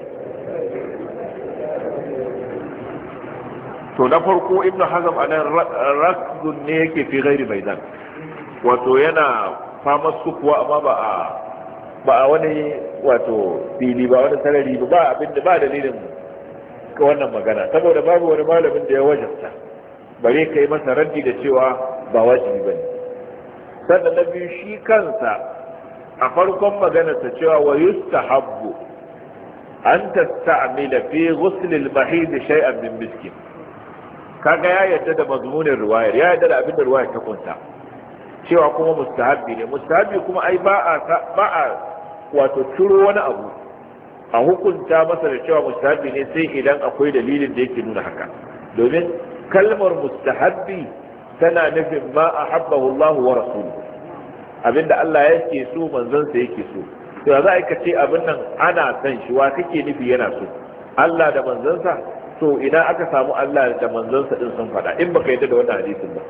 to na farko ibn hazm anan rakdun ne yake fi ghairi maidan wato yana fama sukuwa amma ba a ba a wani wato fili ba wani sarari ba abinda ba dalilin ka wannan magana saboda babu wani malamin da ya wajabta bare kai masa raddi da cewa ba wajibi bane sannan na biyu shi kansa a farkon maganarsa cewa wa yustahabbu an tasta'mila fi ghusl al-mahid shay'an min miskin, kaga ya yadda da mazmunin riwayar, ya yadda da abin da riwayar ta kunta cewa kuma mustahabbi ne. Mustahabbi kuma ai ba a ba a wato turo wani abu a hukunta masa da cewa mustahabbi ne sai idan akwai dalilin da yake nuna haka, domin kalmar mustahabbi tana nufin ma ahabbahu Allah wa rasuluhu, abinda Allah yake so manzon sa yake so. to za a ka ce abin nan ana san shi, wa kake nufi yana so? Allah da manzon sa? to idan aka samu Allah da manzon sa din sun faɗa, in baka yadda da wannan hadisin ba.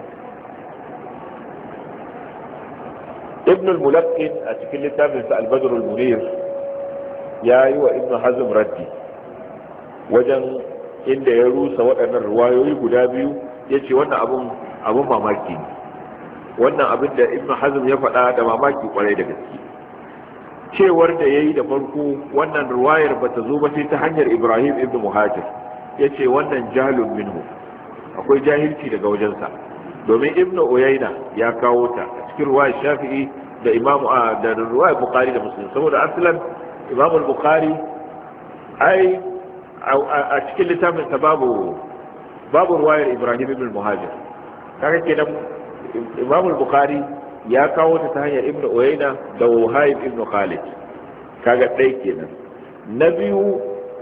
Ibn al-Mulaqqin a cikin littafin sa Al-Badr al-Munir ya yi wa Ibn Hazm raddi wajen inda ya rusa waɗannan ruwayoyi guda biyu, ya ce wannan abun abun mamaki ne, wannan abin da Ibn Hazm ya faɗa da mamaki kwarai da gaske. Cewar da ya yi da farko wannan ruwayar ba ta zo ba sai ta hanyar Ibrahim ibn Muhajir, ya ce wannan jahlun minhu, akwai jahilci daga wajensa, domin Ibn Uyayna ya kawo ta a cikin ruwayar Shafi'i da Imam da ruwayar Bukhari da Muslim, saboda aslan Imam al-Bukhari ai a cikin littafin sa babu babu ruwayar Ibrahim ibn Muhajir, kaga kenan Imam al-Bukhari ya kawo ta ta hanyar Ibn Uyayna da Wahib ibn Khalid, kaga ɗaya kenan. Na biyu,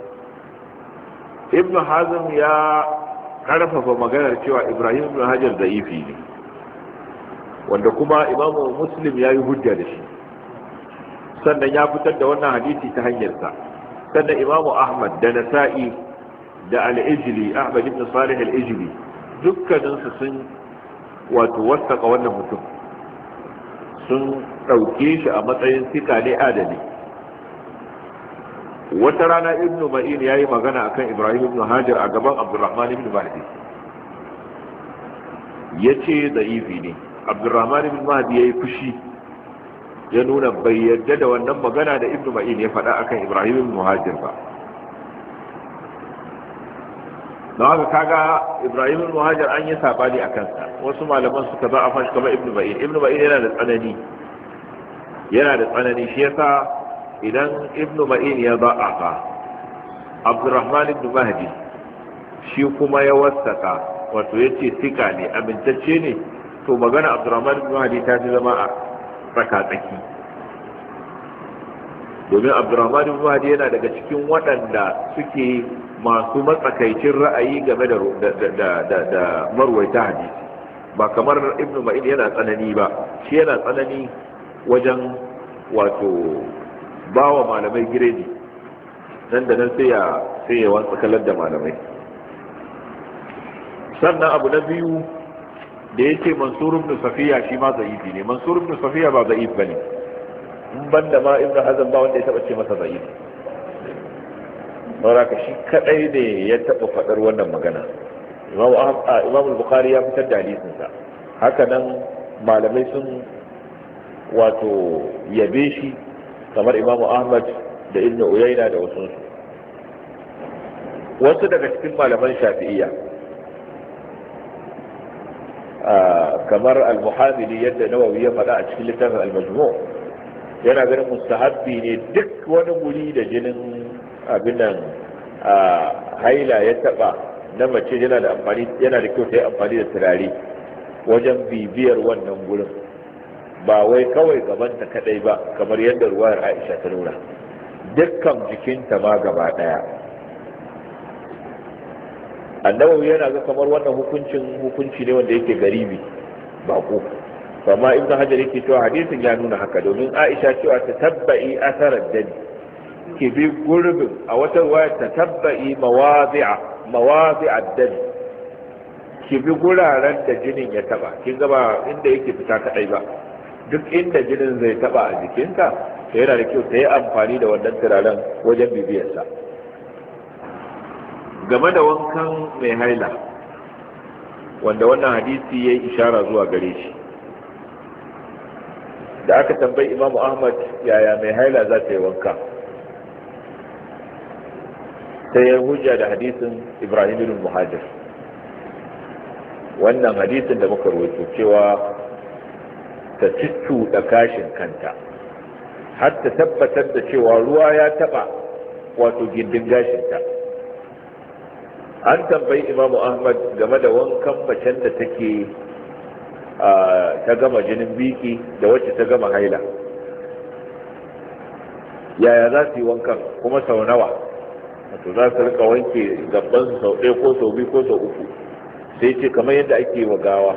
Ibn Hazm ya karfafa maganar cewa Ibrahim ibn Hajar da'ifi ne, wanda kuma Imam Muslim ya yi hujja da shi, sannan ya fitar da wannan hadisi ta hanyarsa. Sannan Imam Ahmad da Nasa'i da Al-Ijli, Ahmad ibn Salih Al-Ijli, dukkaninsu sun wato wasaka wannan mutum, sun ɗauke shi a matsayin sika ne adali. Wata rana Ibn Ma'in ya yi magana akan Ibrahim ibn Hajar a gaban Abdurrahman ibn Mahdi, ya ce da'ifi ne. Abdurrahman ibn Mahdi ya yi fushi, ya nuna bai yarda da wannan magana da Ibn Ma'in ya faɗa akan Ibrahim ibn Hajar ba. don haka kaga Ibrahim ibn Hajar an yi sabani a kansa, wasu malaman suka za a fashi kamar Ibn Ma'in. Ibn Ma'in yana da tsanani, yana da tsanani shi yasa idan Ibn Ma'in ya za'afa, Abdurrahman ibn Mahdi shi kuma ya wasaka, wato yace sika ne, amintacce ne, to magana Abdurrahman ibn Mahdi ta fi zama a tsaka-tsaki, domin Abdurrahman ibn Mahdi yana daga cikin waɗanda suke masu matsakaicin ra'ayi game da da marwaita hadisi, ba kamar Ibn Ma'in yana tsanani ba. Shi yana tsanani wajen wato bawa malamai giredi, nan da nan sai ya sai ya wantsa kallar da malamai. Sannan abu na biyu da yake Mansur ibn Safiya shi ma da'ifi ne. Mansur ibn Safiya ba da'if bane, in banda ma Ibn Hazm ba wanda ya taba ce masa da'if. sauraka shi kadai ne ya taba fadar wannan magana. Imam al-Bukhari ya fitar da hadisinsa, haka nan malamai sun wato yabe shi kamar Imam Ahmad da Ibn Uyayna da wasu wasu daga cikin malaman Shafi'iyya kamar al-Muhamili, yadda Nawawi ya faɗa a cikin littafin al-Majmu', yana ganin mustahabbi ne duk wani guri da jinin abin nan a haila ya taba na mace yana da amfani, yana da kyau ta yi amfani da turare wajen bibiyar wannan gurin, ba wai kawai gabanta kadai ba kamar yadda ruwayar Aisha ta nuna, dukkan jikinta ma gaba daya. Annabi yana ga kamar wannan hukuncin hukunci ne wanda yake garibi bako, amma Ibn Hajar yake cewa hadisin ya nuna haka, domin Aisha cewa ta tabbai asarar dani, ki bi gurbin, a wata ruwaya ta tabbai mawazi'a mawazi'a dani, ki bi guraren da jinin ya taba. Kin ga ba inda yake fita kadai ba, duk inda jinin zai taba a jikinta to yana da kyau ta yi amfani da wannan turaren wajen bibiyarsa. Game da wankan mai haila, wanda wannan hadisi ya yi ishara zuwa gare shi, da aka tambayi Imam Ahmad yaya mai haila za ta yi wanka, sai ya hujja da hadisin Ibrahim ibn Muhajir, wannan hadisin da muka rawaito cewa ta cuccuɗa gashin kanta har ta tabbatar da cewa ruwa ya taɓa wato gindin gashinta. An tambayi Imamu Ahmad game da wankan macen da take ta gama jinin biki da wacce ta gama haila, yaya za su yi wankan kuma sau nawa, wato za su rika wanke gabansu sau ɗaya ko sau biyu ko sau uku. Sai ce kamar yadda ake wa gawa,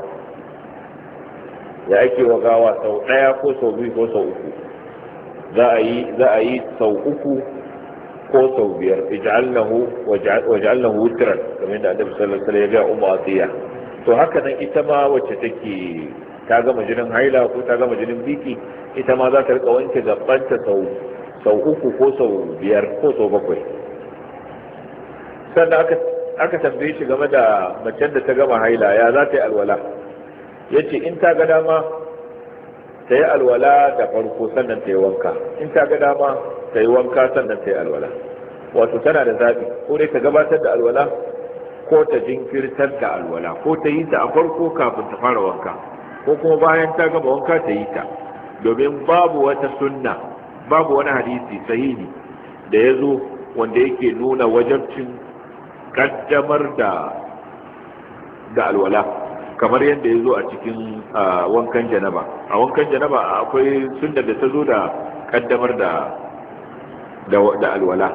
ya ake wa gawa sau ɗaya ko sau biyu ko sau uku, za a yi za a yi sau uku ko sau biyar. ij'alnahu waj'alnahu witran, kamar yadda Annabi sallallahu alaihi wasallam ya ga Ummu Atiya. To haka nan ita ma wacce take ta gama jinin haila ko ta gama jinin biki, ita ma za ta rika wanke gabanta sau sau uku ko sau biyar ko sau bakwai. Sannan aka aka tambaye shi game da macen da ta gama haila, ya za ta yi alwala. Yace in ta ga dama ta yi alwala da farko sannan ta yi wanka, in ta ga dama ta yi wanka sannan ta yi alwala. Wato tana da zaɓi, ko dai ta gabatar da alwala ko ta jinkirtar da alwala, ko ta yi ta a farko kafin ta fara wanka, ko kuma bayan ta gama wanka ta yi ta. Domin babu wata sunna, babu wani hadisi sahihi da ya zo wanda yake nuna wajabcin kaddamar da da alwala kamar yadda ya zo a cikin wankan janaba. A wankan janaba akwai sunna da ta zo da kaddamar da da alwala,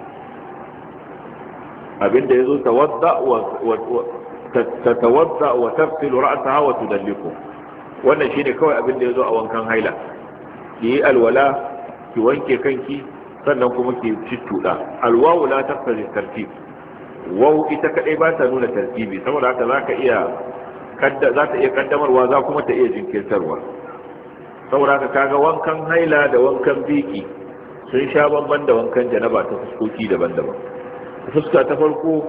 abinda ya zo tawadda wa tawadda wa tafsilu ra'saha wa tudalliku. Wannan shine kawai abinda ya zo a wankan haila, ki alwala ki wanke kanki sannan kuma ki cittuda. Alwawu la taqtadi tartib, wawu ita kadai ba ta nuna tartibi, saboda haka zaka iya kadda za ta iya kaddamarwa za kuma ta iya jinkirtarwa. Saboda haka kaga wankan haila da wankan biki sun sha bamban da wankan janaba ta fuskoki daban-daban. Fuska ta farko,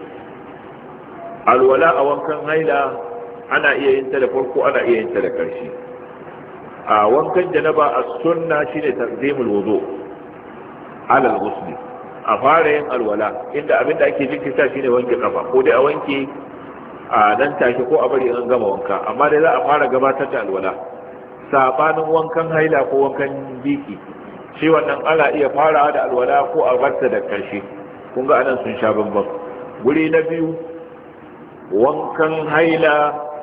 alwala a wankan haila ana iya yin ta da farko, ana iya yin ta da ƙarshe. A wankan janaba a sunna shine taqdimul wudu ala al-ghusl, a fara yin alwala, inda abinda ake jinkirta shine wanke kafa, ko dai a wanke a nan take ko a bari an gama wanka, amma dai za a fara gabatar da alwala. Sabanin wankan haila ko wankan biki, shi wannan ana iya farawa da alwala ko a barta da ƙarshe. Kun ga anan sun sha bambam. Guri na biyu, wankan haila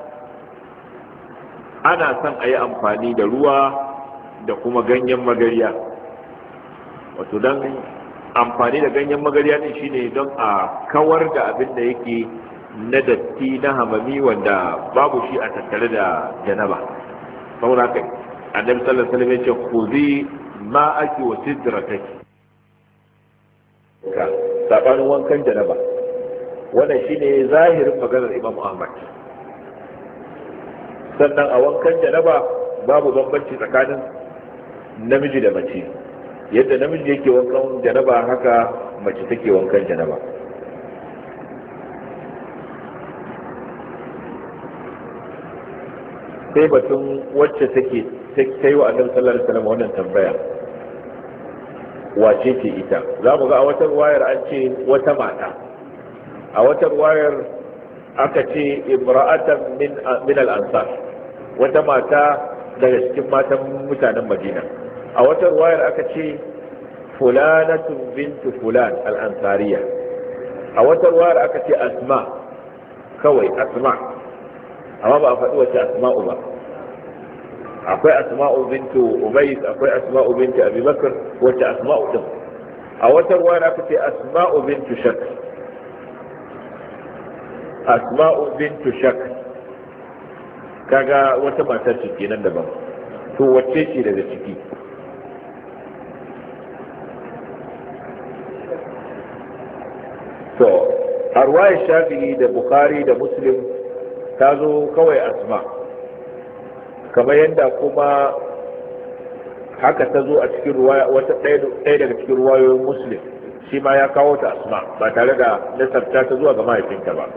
ana son a yi amfani da ruwa da kuma ganyen magariya. Wato don amfani da ganyen magariya ne shine don a kawar da abin da yake na datti na hamami wanda babu shi a tattare da janaba. Saboda haka Annabi sallallahu alaihi wasallam ya ce khudhi ma'aki wa sidrataki, ka sabanin wankan janaba. Wannan shine zahirin maganar Imam Ahmad. Sannan a wankan janaba babu bambanci tsakanin namiji da mace, yadda namiji yake wankan janaba haka mace take wankan janaba. Sai batun wacce take ta yi wa Annabi sallallahu alaihi wasallam wannan tambaya, wace ce ita? Za mu ga a wata wayar an ce wata mata, a wata wayar aka ce imra'atan min min al-ansar, wata mata daga cikin matan mutanen Madina. A wata wayar aka ce fulanatun bintu fulan al-ansariya. A wata wayar aka ce asma, kawai asma, amma ba a faɗi wace asma'u ba. Akwai asma'u bintu ubayd, akwai asma'u bintu abubakar, wace asma'u din. A wata wayar aka ce asma'u bintu shak, asma'u bintu shak, kaga wata matar ce kenan daban. To wacce ce daga ciki? To a ruwayar Shafi'i da Bukhari da Muslim ta zo kawai asma, kamar yadda kuma haka ta zo a cikin ruwaya wata ɗaya daga cikin ruwayoyin Muslim, shi ma ya kawo ta asma ba tare da nasarta ta zuwa ga mahaifinta ba.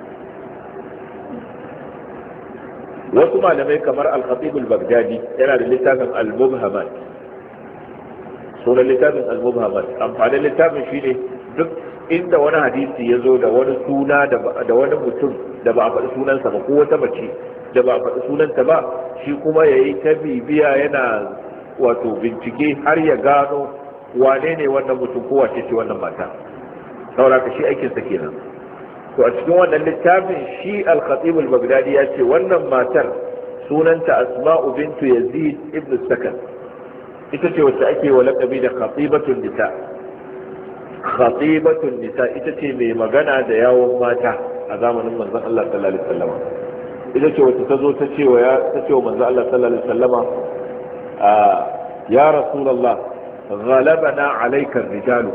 Wasu malamai kamar al-Khatib al-Baghdadi yana da littafin al-Mubhamat, sunan littafin al-Mubhamat. Amfanin littafin shine duk inda wani hadisi ya zo da wani suna da wani mutum da ba a faɗi sunansa ba ko wata mace da ba a faɗi sunanta ba shi kuma ya yi ta bibiya yana wato bincike har ya gano wane ne wannan mutum ko wace ce wannan mata. saboda ka shi aikinsa kenan. to a cikin wannan littafin shi al-khatib al-baghdadi ya ce wannan matar sunanta asma'u bintu yazid ibn sakan, ita ce wacce ake wa laqabi da khatibatun nisa. khatibatun nisa ita ce mai magana da yawon mata a zamanin manzon Allah sallallahu alaihi wasallam. ita ce wacce ta zo ta ce wa ya ta ce wa manzon Allah sallallahu alaihi wasallama ya rasulullah ghalabana alayka ar-rijalu,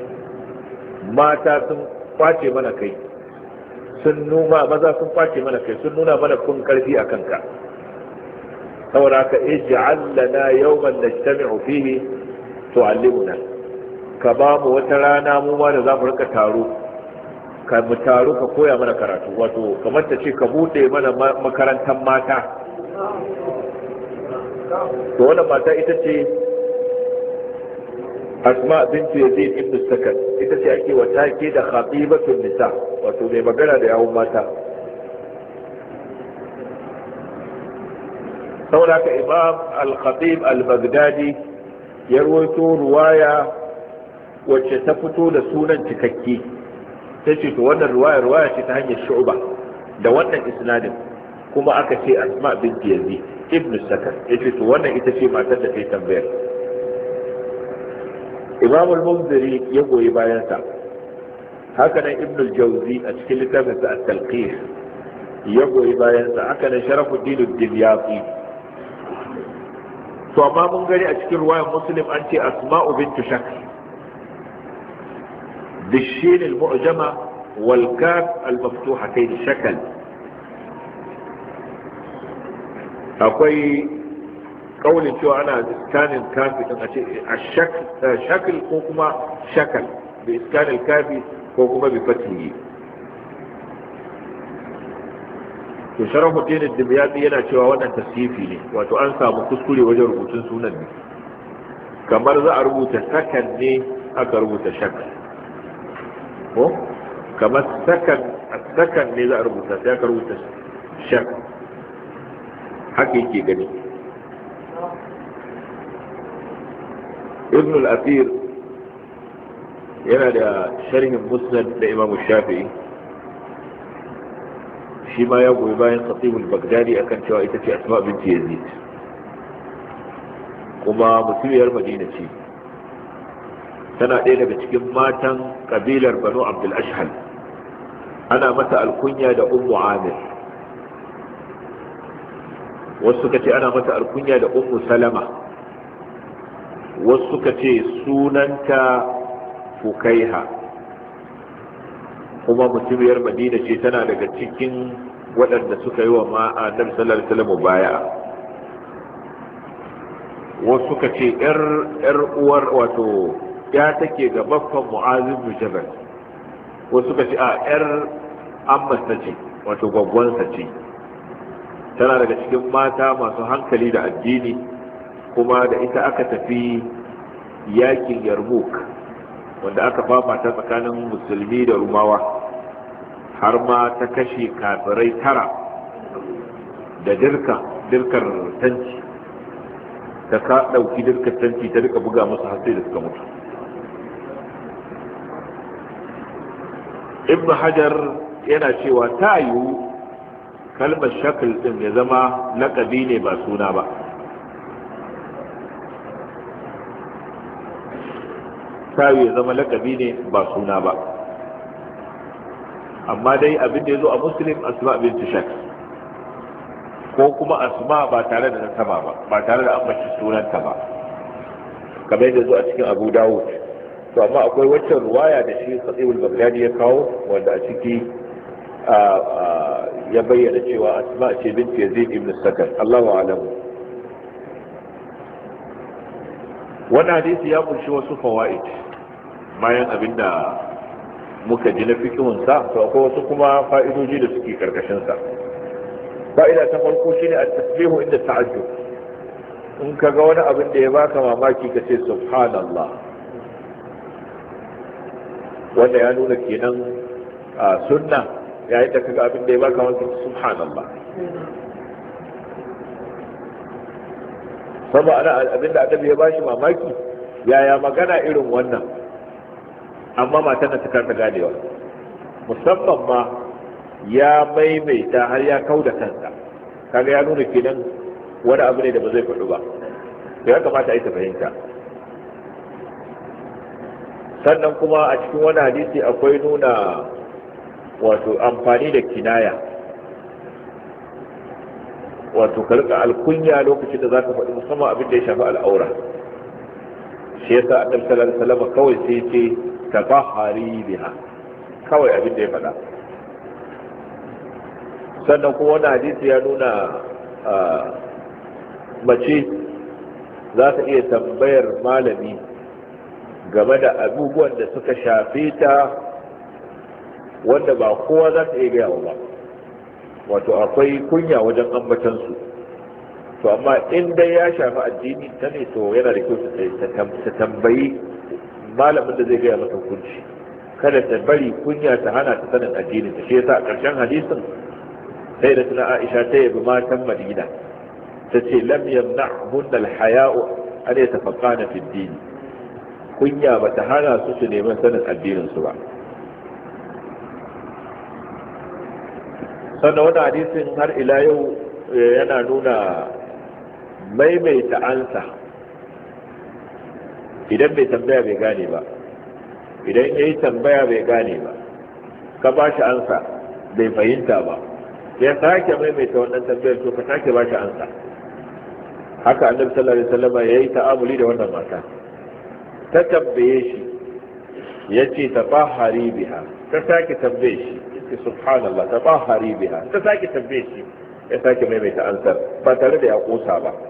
mata sun kwace mana kai, sun nuna maza sun kwace mana kai, sun nuna mana kun karfi a kanka, saboda ka ij'al lana yawman najtami'u fihi tu'allimuna, ka ba mu wata rana mu ma da za mu rika taro, ka mu taro ka koya mana karatu, wato kamar ta ce ka bude mana makarantar mata. to wannan mata ita ce asma bintu yazid ibn sakan, ita ce ake wata ke da khatibatun nisa, wato mai magana da yawun mata. saboda haka imam al-khatib al-baghdadi ya rawaito ruwaya wacce ta fito da sunan cikakke, ta ce to wannan ruwaya ruwaya ce ta hanyar shu'ba da wannan isnadin, kuma aka ce asma bintu yazid ibn sakan, yace to wannan ita ce matar da ta yi tambayar. imam al-munziri ya goyi bayansa, haka nan ibn al-jawzi a cikin littafinsa at-talqih ya goyi bayansa, haka nan sharafuddin ad-dimyati. to amma mun gani a cikin ruwayar muslim an ce asma'u bintu shakl bishin al-mu'jama wal kaf al-maftuhatayn shakl. akwai kaulin cewa ana iskanin kafi din a ce a shakl ko kuma shakal bi iskanin kafi ko kuma bi fatihi. to sharafu dinin dimyati yana cewa wannan tasifi ne, wato an samu kuskure wajen rubutun sunan ne, kamar za a rubuta sakan ne aka rubuta shakal, ko kamar sakan sakan ne za a rubuta sai aka rubuta shakal, haka yake gani. ibn al-athir yana da sharhin musnad da imam shafi'i, shi ma ya goyi bayan khatib al-baghdadi akan cewa ita ce asma binti yazid, kuma mutumiyar madina ce, tana ɗaya daga cikin matan kabilar banu abdul ashhal, ana mata alkunya da ummu amir, wasu suka ce ana mata alkunya da ummu salama, wasu suka ce sunanta fukaiha, kuma mutumiyar madina ce, tana daga cikin waɗanda suka yi wa annabi sallallahu alaihi wasallam baya. wasu suka ce yar uwar wato ya take ga baffan mu'az bin jabal, wasu suka ce a yar ammarsa ce, wato gwaggwansa ce, tana daga cikin mata masu hankali da addini, kuma da ita aka tafi yakin yarmouk wanda aka fafata tsakanin musulmi da rumawa, har ma ta kashe kafirai tara da dirka dirkar tanci, ta ka dauki dirkar tanci ta rika buga musu har sai da suka mutu. ibn hajar yana cewa ta yiwu kalmar shakl din ya zama laƙabi ne ba suna ba, ta yiwu ya zama laƙabi ne ba suna ba, amma dai abin da ya zo a muslim asma bintu shakl, ko kuma asma ba tare da nasaba ba, ba tare da ambaci sunanta ba, kamar yadda zo a cikin abu dawud. to amma akwai waccan ruwaya da shi khatib al-baghdadi ya kawo, wanda a ciki ya bayyana cewa asma ce binti yazid ibn sakan, Allahu a'lam. wannan hadisi ya kunshi wasu fawaid bayan abinda muka ji na fikihun sa, to akwai wasu kuma fa'idoji da suke karkashin sa. fa'ida ta farko shine at-tasbihu inda ta'ajjub, in kaga wani abin da ya baka mamaki ka ce subhanallah, wanda ya nuna kenan a sunna yayin da kaga abin da ya baka mamaki subhanallah. sama ana abinda annabi ya bashi mamaki yaya magana irin wannan amma matan da ta kasa ganewa, musamman ma ya maimaita har ya kauda kansa, kaga ya nuna kenan wani abu ne da ba zai faɗu ba, to ya kamata a yi ta fahimta. Sannan kuma a cikin wani hadisi akwai nuna wato amfani da kinaya, wato karka alkunya lokacin da za ka faɗi musamman abin da ya shafi al'aura. Shi yasa annabi sallallahu alaihi wasallam kawai sai ce tabahari biha, kawai abin da ya faɗa. Sannan kuma wani hadisi ya nuna mace za ta iya tambayar malami game da abubuwan da suka shafe ta wanda ba kowa za ta iya gaya ba, wato akwai kunya wajen ambatansu. To amma in dai ya shafi addini ta ne, to yana da kyau ta tambayi malamin da zai gaya mata hukunci, kada ta bari kunya ta hana ta sanin addini ta. Shi yasa a ƙarshen hadisin sai da tuna Aisha ta yabi matan Madina ta ce lam yamna'hunna al-haya'u an yatafaqqana fi ad-din, kunya ba ta hana su su neman sanin addinin su ba. sannan wani hadisin har ila yau yana nuna maimaita ansa idan bai tambaya bai gane ba, idan ya yi tambaya bai gane ba ka ba shi ansa bai fahimta ba, ya sake maimaita wannan tambayar, to ka sake ba shi ansa. Haka annabi sallallahu alaihi wasallam ya yi ta'amuli da wannan mata, ta tambaye shi ya ce tafahari biha, ta sake tambaye shi subhanallah tafahari biha, ta sake tambaye shi ya sake maimaita ansar ba tare da ya kosa ba.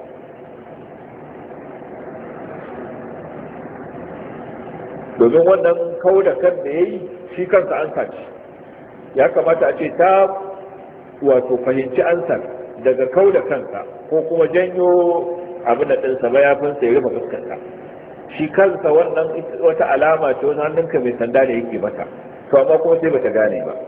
Domin wannan kawo da kan da ya yi shi kansa ansa ce, ya kamata a ce ta wato fahimci ansar daga kawo da kanka ko kuma janyo abin da ɗinsa mayafinsa ya rufe fuskarsa. Shi kansa wannan wata alama ce, wani hannunka mai sanda da yake mata, to amma kuma sai bata gane ba.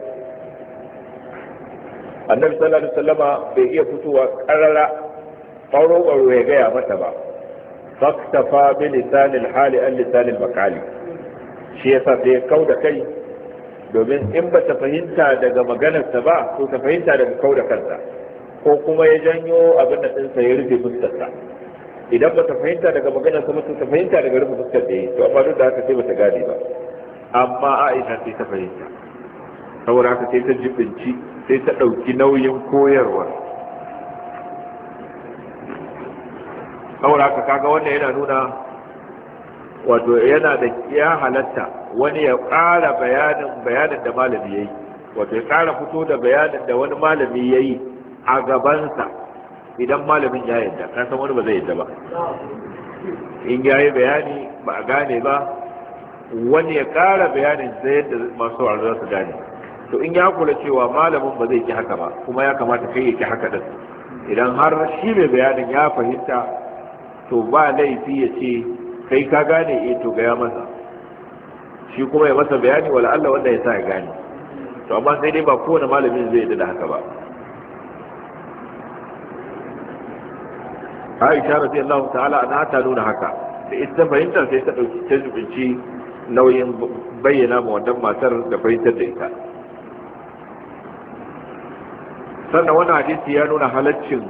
Annabi sallallahu alaihi wasallama bai iya fitowa karara ƙwaro-ƙwaro ya gaya mata ba, faktafa bi lisanil hali an lisanil makali. Shi yasa sai ya kau da kai, domin in ba ta fahimta daga maganarsa ba to ta fahimta daga kau da kansa, ko kuma ya janyo abin da ɗinsa ya rufe fuskarsa. Idan ba ta fahimta daga maganarsa ba to ta fahimta daga rufe fuskar da ya yi, to amma duk da haka sai ba ta gane ba. Amma Aisha sai ta fahimta, saboda haka sai ta jibinci, sai ta ɗauki nauyin koyarwa. Saboda haka kaga wannan yana nuna wato yana da ya halatta wani ya ƙara bayanin bayanin da malami yayi, wato ya ƙara fito da bayanin da wani malami yayi a gabansa idan malamin ya yadda, ka san wani ba zai yadda ba. In yayi bayani ba a gane ba, wani ya ƙara bayanin zai yadda masu wa'azi za su gane. To in ya kula cewa malamin ba zai ki haka ba, kuma ya kamata kai ya ki haka din, idan har shi mai bayanin ya fahimta, to ba laifi ya ce kai ka gane, eh to gaya masa, shi kuma ya masa bayani, wala Allah wanda ya sa ya gane. To amma sai dai ba kowane malamin zai yi da haka ba. Aisha radiyallahu ta'ala anha ta nuna haka, da ita fahimtar sai ta dauki ta zubinci nauyin bayyana ma wannan matar da fahimtar da ita. Sannan wani hadisi ya nuna halaccin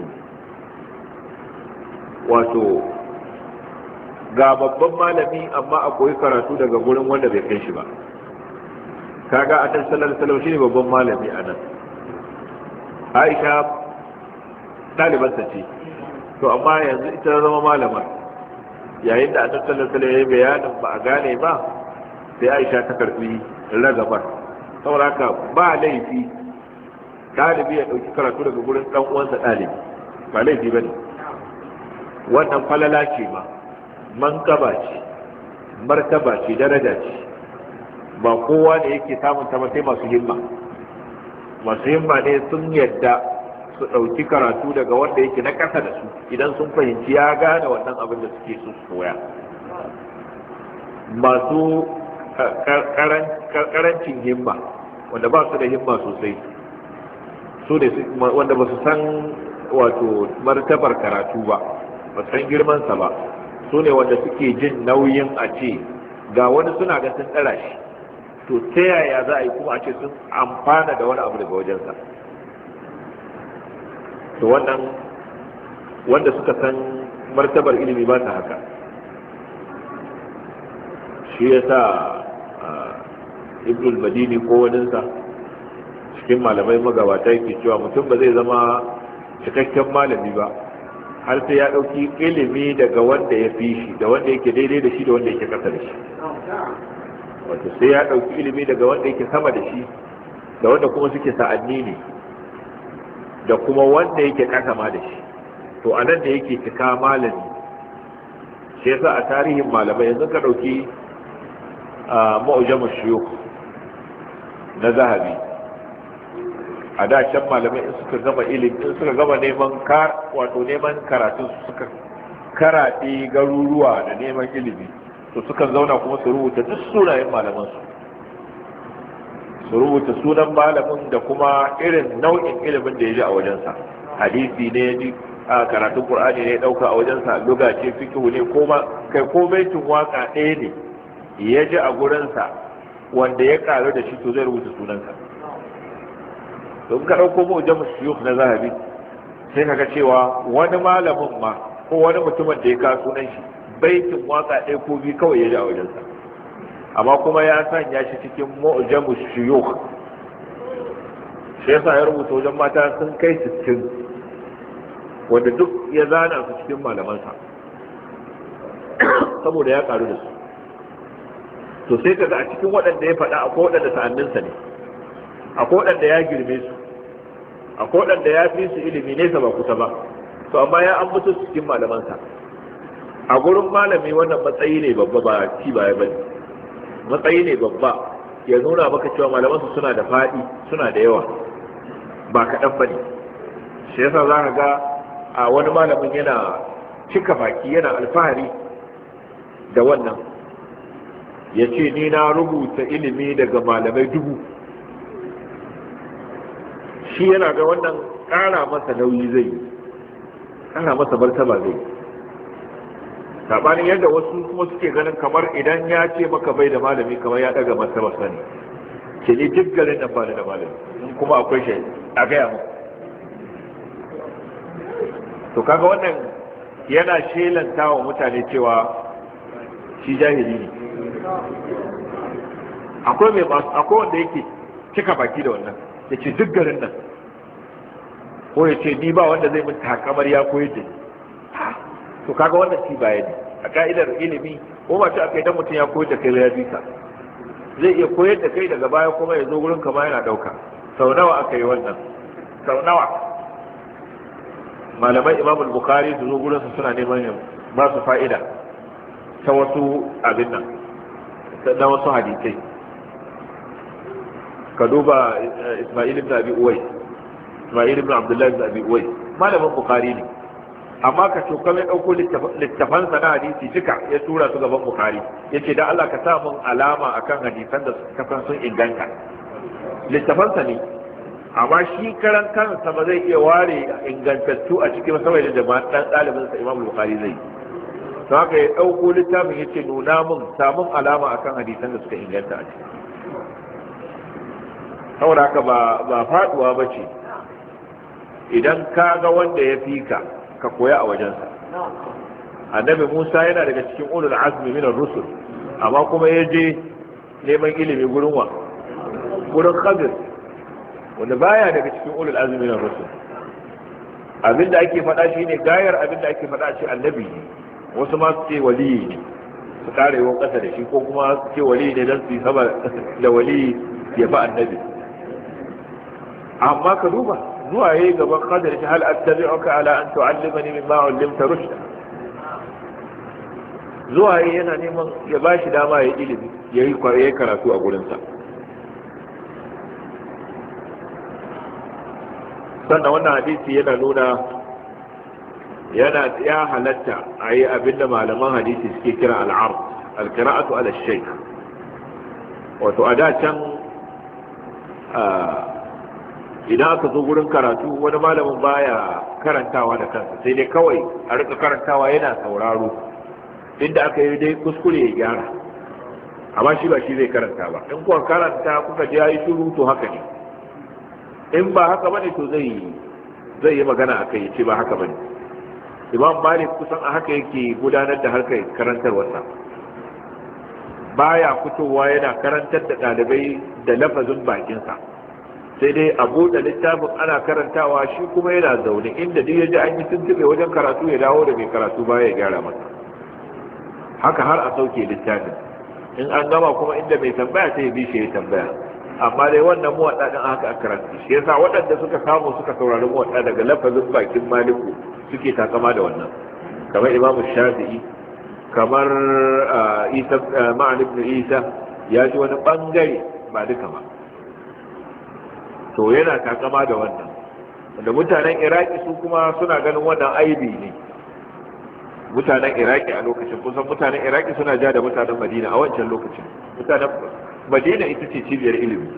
wato ga babban malami amma a koyi karatu daga gurin wanda bai kai shi ba. Kaga annabi sallallahu alaihi wasallam shine babban malami anan, Aisha ɗalibarsa ce, to amma yanzu ita zama malama. Yayin da annabi sallallahu alaihi wasallam ya bayanin ba a gane ba, sai Aisha ta karbi ragabar. Saboda haka ba laifi ɗalibi ya ɗauki karatu daga gurin ɗan uwansa ɗalibi, ba laifi bane. Wannan falala ce ma, mankaba ce, martaba ce, daraja ce, ba kowa ne yake samun ta sai masu himma. Masu himma ne sun yadda su ɗauki karatu daga wanda yake na ƙasa da su, idan sun fahimci ya gane wannan abin da suke so su koya. Masu ƙarancin himma, wanda ba su da himma sosai, su ne wanda ba su san wato martabar karatu ba, ba san girmansa ba su ne wanda suke jin nauyin a ce ga wani suna ga sun tsara shi, to ta yaya za a yi kuma a ce sun amfana da wani abu daga wajensa. to wannan wanda suka san martabar ilimi ba ta haka. shi ya sa ibnul madini ko waninsa cikin malamai magabata yake cewa mutum ba zai zama cikakken malami ba har sai ya ɗauki ilimi daga wanda ya fi shi, da wanda yake daidai da shi, da wanda yake ƙasa da shi. wato sai ya ɗauki ilimi daga wanda yake sama da shi, da wanda kuma suke sa'anni ne, da kuma wanda yake ƙasa ma da shi. to a nan da yake cika malami. shi yasa a tarihin malamai yanzu ka ɗauki ma'ujamus shuyukh na zahabi, a da can malamai in suka gama ilimi, in suka gama neman kar wato neman karatu, suka karaɗe garuruwa da neman ilimi, to suka zauna kuma su rubuta duk sunayen malaman su su rubuta sunan malamin da kuma irin nau'in ilimin da ya ji a wajensa. hadisi ne ya ji, a karatun qur'ani ne ya dauka a wajensa, lugha ce, fiqh ne, ko ma kai ko baitin waka ɗaya ne ya ji a gurinsa wanda ya karu da shi, to zai rubuta sunansa. don ka ɗauko mu'jamus shuyukh na zahabi sai kaga cewa wani malamin ma ko wani mutumin da ya kawo sunan shi baitin waka ɗaya ko biyu kawai ya ji a wajensa, amma kuma ya sanya shi cikin mu'jamus shuyukh. shi yasa ya rubuta wajen mata sun kai sittin wanda duk ya zana su cikin malamansa saboda ya karu da su. to sai kaga a cikin waɗanda ya faɗa akwai waɗanda sa'anninsa ne, akwai waɗanda ya girme su, akwai waɗanda ya fi su ilimi nesa ba kusa ba, to amma ya ambato su cikin malamansa. a gurin malami wannan matsayi ne babba, ba ci baya bane, matsayi ne babba ya nuna maka cewa malamansu suna da faɗi, suna da yawa, ba kaɗan bane. shi yasa za ka ga a wani malamin yana cika baki, yana alfahari da wannan, ya ce ni na rubuta ilimi daga malamai dubu. shi yana ga wannan ƙara masa nauyi zai yi, ƙara masa martaba zai yi, saɓanin yadda wasu kuma suke ganin kamar idan ya ce maka bai da malami kamar ya ɗaga martaba sani, ke ni duk garin nan ba da malami, in kuma akwai shi a gaya mu. to kaga wannan yana shelanta wa mutane cewa shi jahili ne. akwai mai akwai wanda yake cika baki da wannan, ya ce duk garin nan, ko ya ce ni ba wanda zai mun takamar ya koyar da ni. to kaga wannan ci baya ne a ka'idar ilimi, ko ba ta akai dan mutum ya koyar da kai ya bi ka, zai iya koyar da kai daga baya kuma ya zo gurin ka ma yana dauka. sau nawa aka yi wannan, sau nawa malamai Imam al-Bukhari su zo gurin su suna neman ba su fa'ida ta wasu abin nan, na wasu hadisai. ka duba Ismail ibn Abi Uwais, Ismail ibn Abdullah ibn Abi Uwais malamin Bukhari ne, amma ka coka mai ɗauko littafansa na hadisi duka ya tura su gaban Bukhari, ya ce da Allah ka sa mun alama akan hadisan da suka san sun inganta. littafansa ne, amma shi karan kansa ba zai iya ware ingantattu a cikin saboda da ɗan ɗalibinsa Imam Bukhari zai. to haka ya ɗauko littafin ya ce nuna mun, samun alama akan hadisan da suka inganta a ciki. saboda haka ba faduwa ba ce idan ka ga wanda ya fi ka ka koya a wajensa. annabi Musa yana daga cikin ulul azmi minar rusul, amma kuma ya je neman ilimi gurin wa gurin Khadir, wanda baya daga cikin ulul azmi minar rusul. abinda ake faɗa shine gayar abinda ake faɗa ce annabi ne, wasu ma su ce waliyi ne su kare yawan ƙasa da shi, ko kuma su ce waliyi ne don su yi sama da waliyi ya fi annabi. amma ka duba zuwa yayi gaban Khadir shi, hal attabi'uka ala an tu'allimani mimma 'allamta rushda. zuwa yayi yana neman ya bashi dama ya ilimi, yayi yayi karatu a gurin sa. sannan wannan hadisi yana nuna yana ya halatta a yi abinda malaman hadisi suke kira al'ard, al-qira'atu ala shaykh. wato a da can idan aka zo gurin karatu wani malamin baya karantawa da kansa sai dai kawai a rika karantawa yana sauraro, inda aka yi dai kuskure ya gyara, amma shi ba shi zai karanta ba. in kuwa karanta kuka ji yayi shiru to haka ne, in ba haka bane to zai zai yi magana akai ya ce ba haka bane. Imam Malik kusan a haka yake gudanar da harkar karantarwarsa, baya fitowa yana karantar da ɗalibai da lafazin bakinsa, sai dai a buɗe littafin ana karantawa shi kuma yana zaune, inda duk ya ji an yi tuntube wajen karatu ya dawo da mai karatu baya ya gyara masa, haka har a sauke littafin. in an gama kuma inda mai tambaya sai ya bi shi ya tambaya, amma dai wannan muwaɗa ɗin haka a karatu. Shi yasa waɗanda suka samu suka saurari muwaɗa daga lafazin bakin Maliku suke takama da wannan, kamar Imam Shafi'i, kamar Isa Ma'an ibn Isa ya ji wani bangare ba duka ba, to yana takama da wannan. Da mutanen Iraki su kuma suna ganin wannan aibi ne. Mutanen Iraki a lokacin, kusan mutanen Iraki suna ja da mutanen Madina a wancan lokacin. Mutanen Madina ita ce cibiyar ilimi,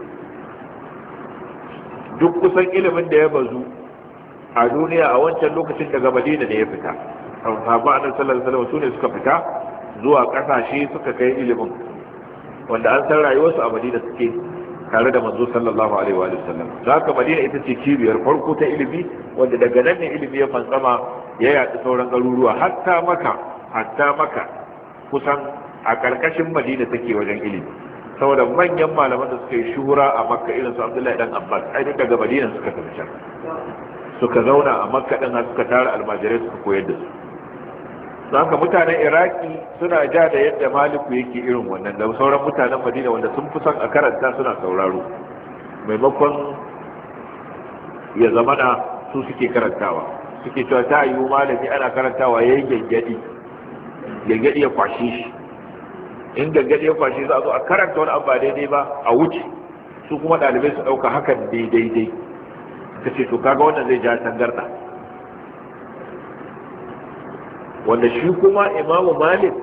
duk kusan ilimin da ya bazu a duniya a wancan lokacin daga Madina ne ya fita. Sahaba annabi sallallahu alaihi wasallam sune suka fita zuwa kasashe suka kai ilimin, wanda an san rayuwarsu a Madina suke tare da manzo sallallahu alaihi wa sallam. Haka Madina ita ce cibiyar farko ta ilimi, wanda daga nan ne ilimi ya fantsama ya yaɗu sauran garuruwa, hatta Maka, hatta Maka kusan a karkashin Madina take wajen ilimi, saboda manyan malaman da suka yi shuhura a Makka irin su Abdullahi dan Abbas ai duk daga Madina suka tafi can, suka zauna a Makka din har suka tara almajirai suka koyar da su. Haka mutanen Iraki suna ja da yadda Maliku yake irin wannan, da sauran mutanen Madina wanda sun fi son a karanta suna sauraro, maimakon ya zamana su suke karantawa. Suke cewa ta yiwu malami ana karantawa ya yi gyangyaɗi, gyangyaɗi ya kwashe shi, in gyangyaɗi ya kwashe za a zo a karanta wani abu ba daidai ba a wuce, su kuma ɗalibai su ɗauka hakan daidai. Ka ce to kaga wannan zai ja tangarɗa, wanda shi kuma Imamu Malik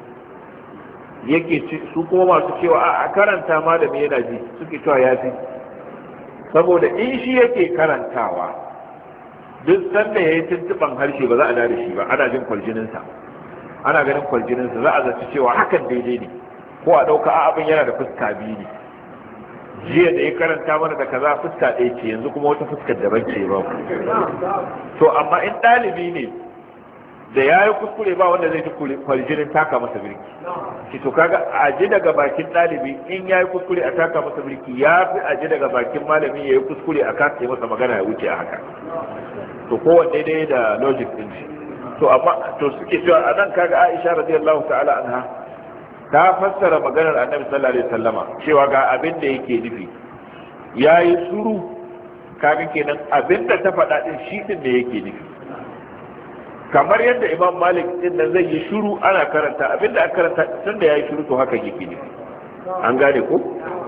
yake su kuma masu cewa a karanta malami yana ji suke cewa ya fi, saboda in shi yake karantawa duk sanda ya yi tuntuɓan harshe ba za a dare shi ba, ana jin kwaljininsa, ana ganin kwaljininsa, za a zaci cewa hakan daidai ne, ko a ɗauka a abin yana da fuska biyu ne, jiya da ya karanta mana da kaza fuska ɗaya ce, yanzu kuma wata fuskar daban ce ba. To amma in ɗalibi ne da ya yi kuskure ba wanda zai ji kwaljinin taka masa birki, ki to kaga a ji daga bakin ɗalibi in ya yi kuskure a taka masa birki ya fi a ji daga bakin malami ya yi kuskure a kasa masa magana ya wuce a haka. To kowanne dai da logic din shi. To amma to suke cewa a nan kaga Aisha radiyallahu ta'ala anha ta fassara maganar Annabi sallallahu alaihi wasallama cewa ga abin da yake nufi, yayi suru, kaga kenan abin da ta faɗa din shi din da yake nufi, kamar yadda Imam Malik din nan zai yi shuru ana karanta abinda aka karanta tun da yayi shuru to haka yake nufi. An gane ko?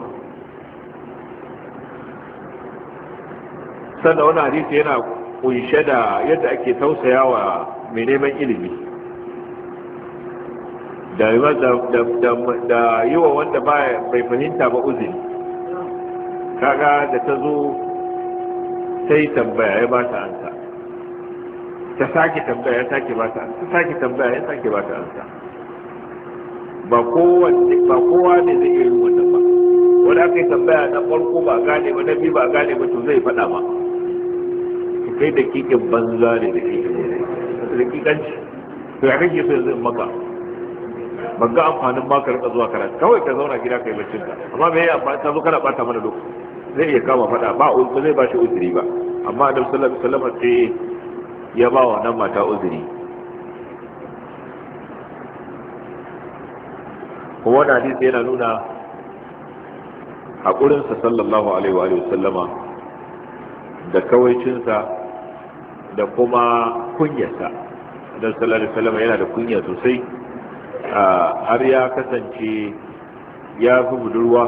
Sannan wani hadisi yana kunshe da yadda ake tausayawa mai neman ilimi da da yi wa wanda bai fahimta ba uzuri. Kaga da ta zo sai tambaya ya ba ta ansa, ta sake tambaya ya sake ba ta ansa, ta sake tambaya ya sake ba ta ansa. Ba kowanne ba kowa ne zai yi wannan ba, wanda aka yi tambaya na farko ba gane ba, na biyu ba gane ba, to zai faɗa ma kai da kikin banza ne da kikin da kikanci. To ya kake so yanzu maka ban ga amfanin ma ka rika zuwa karatu, kawai ka zauna gida kai baccin ka, amma me ya amfani ka zo kana bata mana lokaci. Zai iya kama faɗa ba ba zai ba shi uzuri ba, amma Annabi sallallahu alaihi wasallam sai ya ba wa nan mata uzuri. Kuma wannan hadisi yana nuna haƙurinsa sallallahu alaihi wa sallama da kawaicinsa da kuma kunyarsa. Annabi sallallahu alaihi wasallam yana da kunya sosai, har ya kasance ya fi budurwa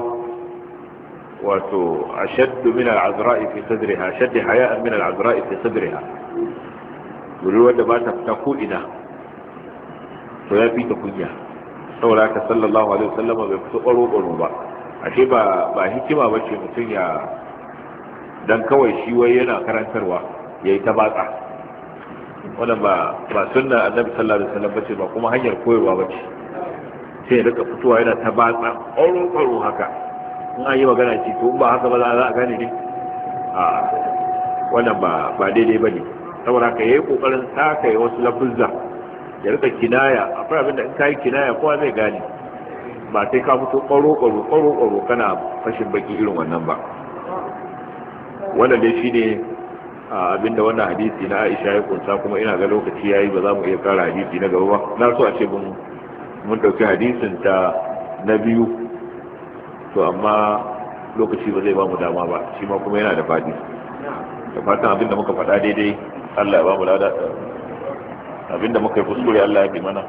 wato ashaddu min al-azra'i fi sadriha, ashaddu haya'an min al-azra'i fi sadriha, budurwar da ba ta fita ko ina to ya fi ta kunya. Saboda haka sallallahu alaihi wasallam bai fito ƙwaro-ƙwaro ba. Ashe ba ba hikima bace mutum ya dan kawai shi wai yana karantarwa yayi ta batsa. wannan ba ba sunna annabi sallallahu alaihi wasallam bace ba kuma hanyar koyarwa bace. sai ya rika fitowa yana ta batsa ƙwaro-ƙwaro haka in an yi magana ce to ba haka ba za a gane ne a wannan ba ba daidai bane. saboda haka yayi kokarin saka ya wasu lafuzza ya rika kinaya, akwai abinda in kai kinaya kowa zai gane, ba sai ka fito ƙwaro-ƙwaro ƙwaro-ƙwaro kana fashin baki irin wannan ba. wannan dai shine abinda wannan hadisi na Aisha ya kunsa, kuma ina ga lokaci yayi ba za mu iya kara hadisi na gaba ba. na so a ce mun mun dauki hadisin ta na biyu, to amma lokaci ba zai ba mu dama ba, shi ma kuma yana da fadi. da fatan abinda muka faɗa daidai Allah ya ba mu lada, abinda muka yi kuskure Allah ya bi mana.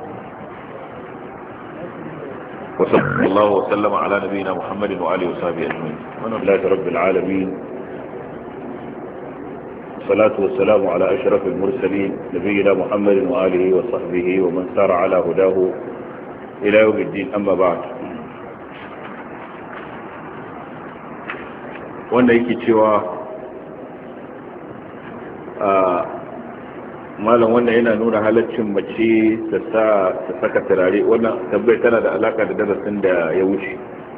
wa sallallahu wa sallama ala nabiyyina Muhammadin wa alihi wa sahbihi ajma'in. Alhamdulillahi rabbil alamin. والصلاة والسلام على أشرف المرسلين نبينا محمد وآله وصحبه ومن سار على هداه إلى يوم الدين. أما بعد. wanda yake cewa a malam wannan yana nuna halaccin mace ta saka turare. wannan tabbai tana da alaka da darasin da ya wuce.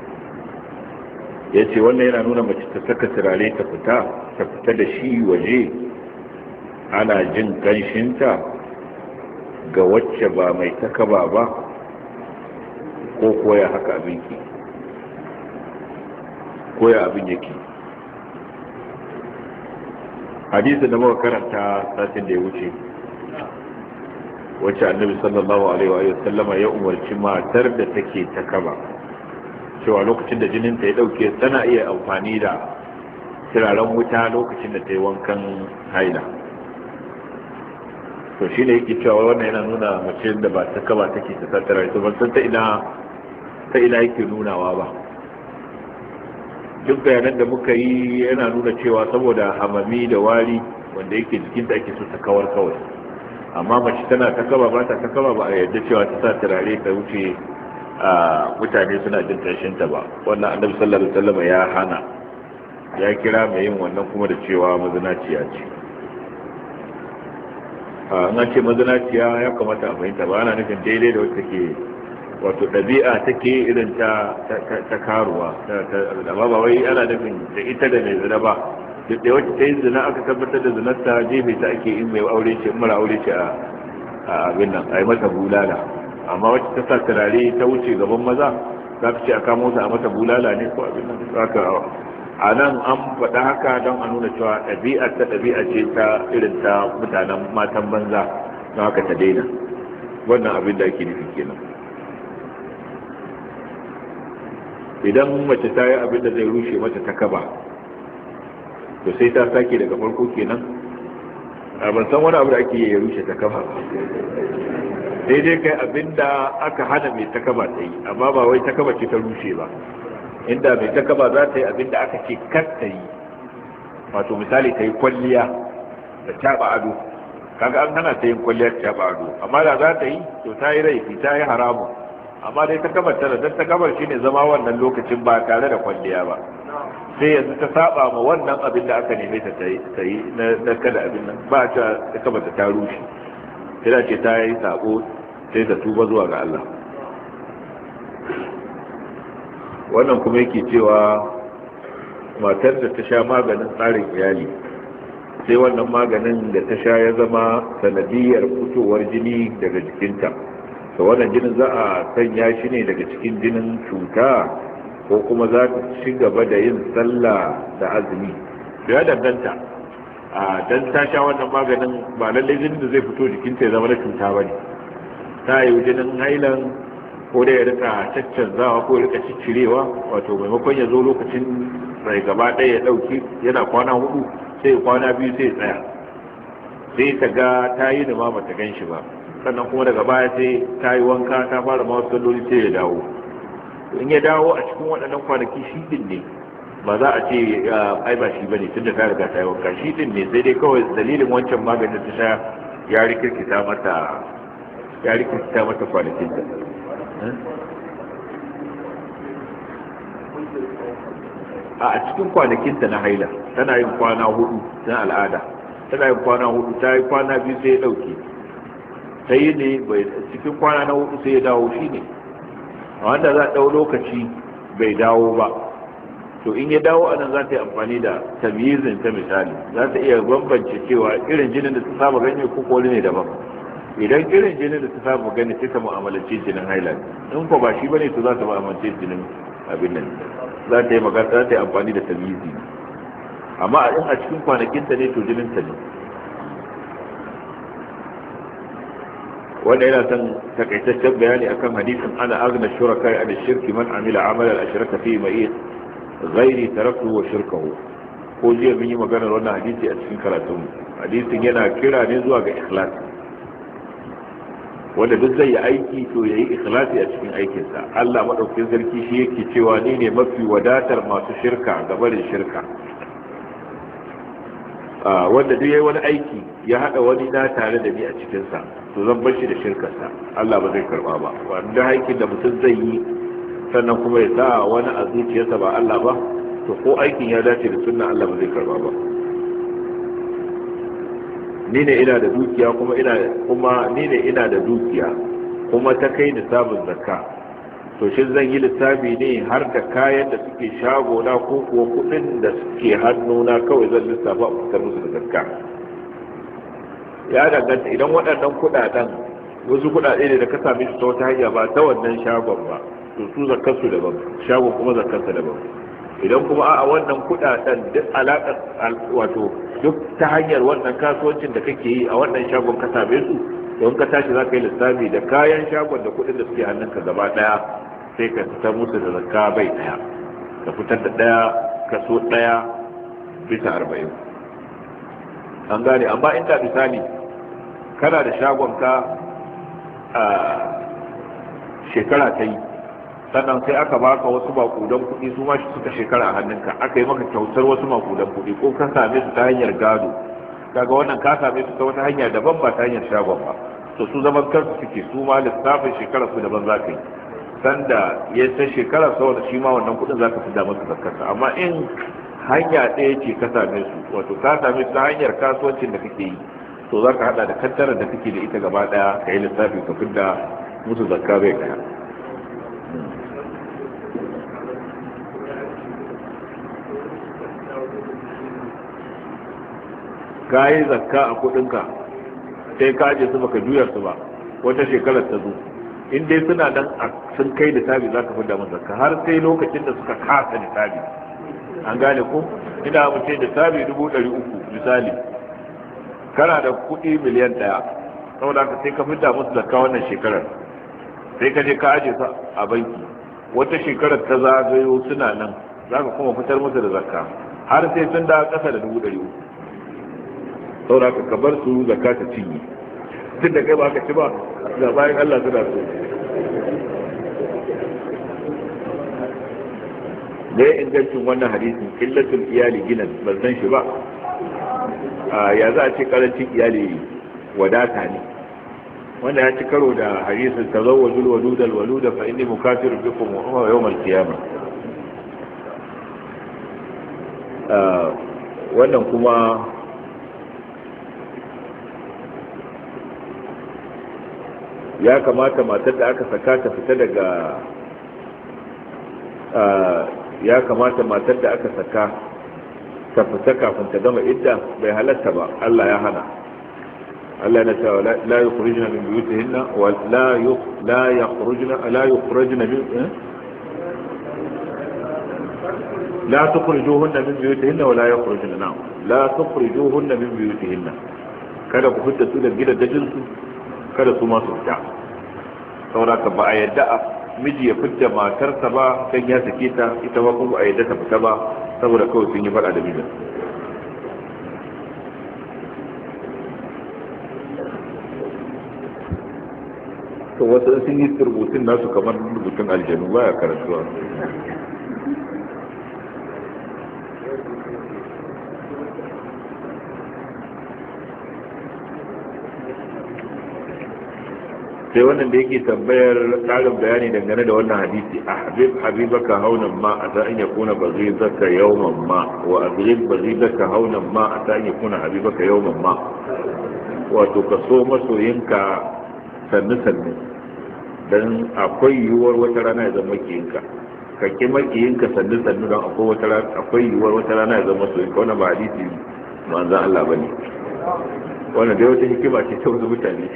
ya ce wannan yana nuna mace ta saka turare ta fita ta fita da shi waje ana jin kanshinta ga wacce ba mai takaba ba, ko koya haka abinki koya abin yake. hadisi da muka karanta satin da ya wuce, wacce annabi sallallahu alaihi wa sallama ya umarci matar da take takaba cewa lokacin da jininta ya dauke tana iya amfani da turaren wuta lokacin da ta yi wankan haila. to shi ne yake cewa wannan yana nuna mace da ba ta kaba take ta turare, to ban san ta ina ta ina yake nunawa ba. duk bayanan da muka yi yana nuna cewa saboda hamami da wari wanda yake jikinta ake so ta kawar kawai, amma mace tana ta kaba ba ta kaba ba a yarda cewa ta sa turare ta wuce a mutane suna jin tashinta ba. wannan annabi sallallahu alaihi wasallam ya hana, ya kira mai yin wannan kuma da cewa mazinaciya ce. a an ce mazinaciya ya kamata a fahimta ba ana nufin daidai da wacce take wato ɗabi'a take irin ta ta karuwa, amma ba wai ana nufin da ita da mai zina ba. duk da wacce ta yi zina aka tabbatar da zinarta jefe ta ake in mai aure ce in mara aure ce a abin nan a yi mata bulala. amma wacce ta sa turare ta wuce gaban maza za ka ce a kamo ta a mata bulala ne ko abin nan. haka a nan an faɗa haka don a nuna cewa ɗabi'a ta ɗabi'a ce ta irin ta mutanen matan banza, don haka ta daina. wannan abin da ake nufi kenan. idan mace ta yi abin da zai rushe mata ta kaba, to sai ta sake daga farko kenan. a ban san wani abu da ake yi ya rushe ta kaba daidai kai abinda aka hana mai takaba ta yi, amma ba wai takaba ce ta rushe ba. inda mai takaba za ta yi abinda aka ce kar ta yi, wato misali ta yi kwalliya da caba ado, kaga an hana ta yin kwalliya da caba ado, amma da za ta yi to ta yi laifi, ta yi haramu. amma dai takabar tana don takabar shine zama wannan lokacin ba tare da kwalliya ba. sai yanzu ta saba ma wannan abin da aka neme ta ta yi na kada abin nan, ba ta takabar ta rushe, sai ce ta yi sabo sai ta tuba zuwa ga Allah. wannan kuma yake cewa matar da ta sha maganin tsarin iyali, sai wannan maganin da ta sha ya zama sanadiyar fitowar jini daga jikinta, to wannan jinin za a sanya shi ne daga cikin jinin cuta ko kuma za ta ci gaba da yin sallah da azumi? ya danganta. a dan ta sha wannan maganin ba lallai jinin da zai fito jikinta ya zama na cuta bane. ta yi jinin hailan ko da ya rika caccanzawa ko ya rika ciccirewa, wato maimakon ya zo lokacin mai gaba ɗaya ya ɗauki yana kwana hudu sai kwana biyu sai tsaya, sai ta ga ta yi da ma bata gan shi ba, sannan kuma daga baya sai ta yi wanka ta fara ma wasu salloli sai ya dawo. in ya dawo a cikin waɗannan kwanaki shi din ne, ba za a ce ai ba shi bane tunda ta riga ta yi wanka, shi din ne, sai dai kawai dalilin wancan maganin ta sha ya rikirkita mata ya rikirkita mata kwanakin ta. a cikin kwanakinta na haila tana yin kwana hudu na al'ada, tana yin kwana hudu, ta yi kwana biyu sai ya dauke, ta yi ne cikin kwana na hudu sai ya dawo, shi ne a wanda za a dau lokaci bai dawo ba, to in ya dawo anan za ta yi amfani da tamyizin ta, misali za ta iya bambance cewa irin jinin da ta saba gani ko koli ne daban. Idan irin jinin da ta saba gani sai ta mu'amalance jinin haila, in ko ba shi bane to za ta mu'amalance jinin abin nan, za ta yi magana, za ta yi amfani da tamyizi. Amma in a cikin kwanakinta ne to jinin ta ne. wanda yana son takaitaccen bayani akan hadisin ana agna shuraka a da shirki man amila amalan ashraka fi ma'i ghairi taraktu wa shirkahu. Ko jiya mun yi maganar wannan hadisi a cikin karatun. Hadisin yana kira ne zuwa ga ikhlasi, wanda duk zai yi aiki to yayi ikhlasi a cikin aikinsa. Allah madaukakin sarki shi yake cewa ni ne mafi wadatar masu shirka ga barin shirka. Wanda duk yayi wani aiki ya hada wani na tare da ni a cikinsa, to zan bar shi da shirkarsa, Allah ba zai karba ba. Wanda aikin da mutum zai yi sannan kuma ya sa wani a zuciyarsa ba Allah ba, to ko aikin ya dace da sunna, Allah ba zai karba ba. Ni ne ina da dukiya kuma ina kuma ni ne ina da dukiya kuma ta kai nisabin zakka, to shin zan yi lissafi ne har da kayan da suke shagona ko kuwa kudin da suke hannuna kawai zan lissafa a fitar musu da zakka? Ya danganta. Idan waɗannan kuɗaɗen wasu kuɗaɗe ne da ka same su ta wata hanya ba ta wannan shagon ba, to su zakkarsu daban, shagon kuma zakkarsa daban. Idan kuma a wannan kuɗaɗen duk alaƙar wato duk ta hanyar wannan kasuwancin da kake yi a wannan shagon ka same su, don ka tashi za ka yi lissafi da kayan shagon da kuɗin da suke hannunka gaba ɗaya, sai ka fitar musu da zakka bai ɗaya, ka fitar da ɗaya kaso ɗaya bisa arba'in. An gane. Amma inda misali kana da shagonka a shekara ta yi, sannan sai aka baka wasu makudan kuɗi su ma suka shekara a hannunka, aka yi maka kyautar wasu makudan kuɗi ko ka same su ta hanyar gado, kaga wannan ka same su ta wata hanya daban ba ta hanyar shagon ba, to su zaman kansu suke, su ma lissafin shekara su daban za ka yi. Sanda ya ta shekara saboda shi ma wannan kuɗin za ka fi damar su zakarsa. Amma in hanya ɗaya ce ka same su, wato ka same su ta hanyar kasuwancin da kake yi, to za ka hada da kantarar da kake da ita gaba ɗaya ka yi lissafi ka fi da musu zakka bai ɗaya. Ka yi zakka a kuɗinka sai ka je su baka juyar su ba, wata shekarar ta zo, in dai suna nan sun kai lissafi za ka fi da musu zakka har sai lokacin da suka kasa lissafi. An gane ko? Ina mace da sabi dubu ɗari uku misali, kana da kuɗi miliyan ɗaya, saboda ka sai ka fita musu zakka wannan shekarar, sai ka je ka aje su a banki, wata shekarar ta zagayo suna nan, za ka kuma fitar musu da zakka har sai sun da ƙasa da dubu ɗari uku, saboda ka bar su zakka ta cinye, tun da kai ba ka ci ba, ga bayan Allah suna so. da ya ingancin wannan hadisin illatul iyali ginan ban san shi ba, ya za a ce karancin iyali wadata ne, wanda ya ci karo da hadisin tazawwajul waludal waluda fa inni mukafirun bikum wa yawmal qiyamah. Wannan kuma ya kamata matar da aka saka ta fita daga ya kamata matar da aka saka ta fita kafin ta gama idda, bai halatta ba, Allah ya hana. Allah ya ce la yukhrijuna min buyutihinna wa la la yakhrujuna la yukhrajuna min la tukhrijuhunna min buyutihinna wa la yakhrujuna na'am la tukhrijuhunna min buyutihinna, kada ku fitta su da gidajen su, kada su ma su fita. Saboda ka ba a yadda miji ya fitta matarsa ba kan ya sake ta, ita ba kuma a yadda ta fita ba saboda kawai sun yi faɗa da mijin. To wasu sun yi rubutun nasu kamar rubutun aljanu baya karantuwa. sai wannan da yake tambayar ƙarin bayani dangane da wannan hadisi a habib habibaka haunan ma a sa'in ya kuna ba zai zaka yawman ma wa abin ba zai zaka haunan ma a sa'in ya kuna habibaka yawman ma wato ka so masoyinka sannu sannu don akwai yiwuwar wata rana ya zama makiyinka ka ki makiyinka sannu sannu don akwai yiwuwar wata rana ya zama masoyinka wannan ba hadisi manzan Allah ba ne wannan dai wata hikima ce ta wasu mutane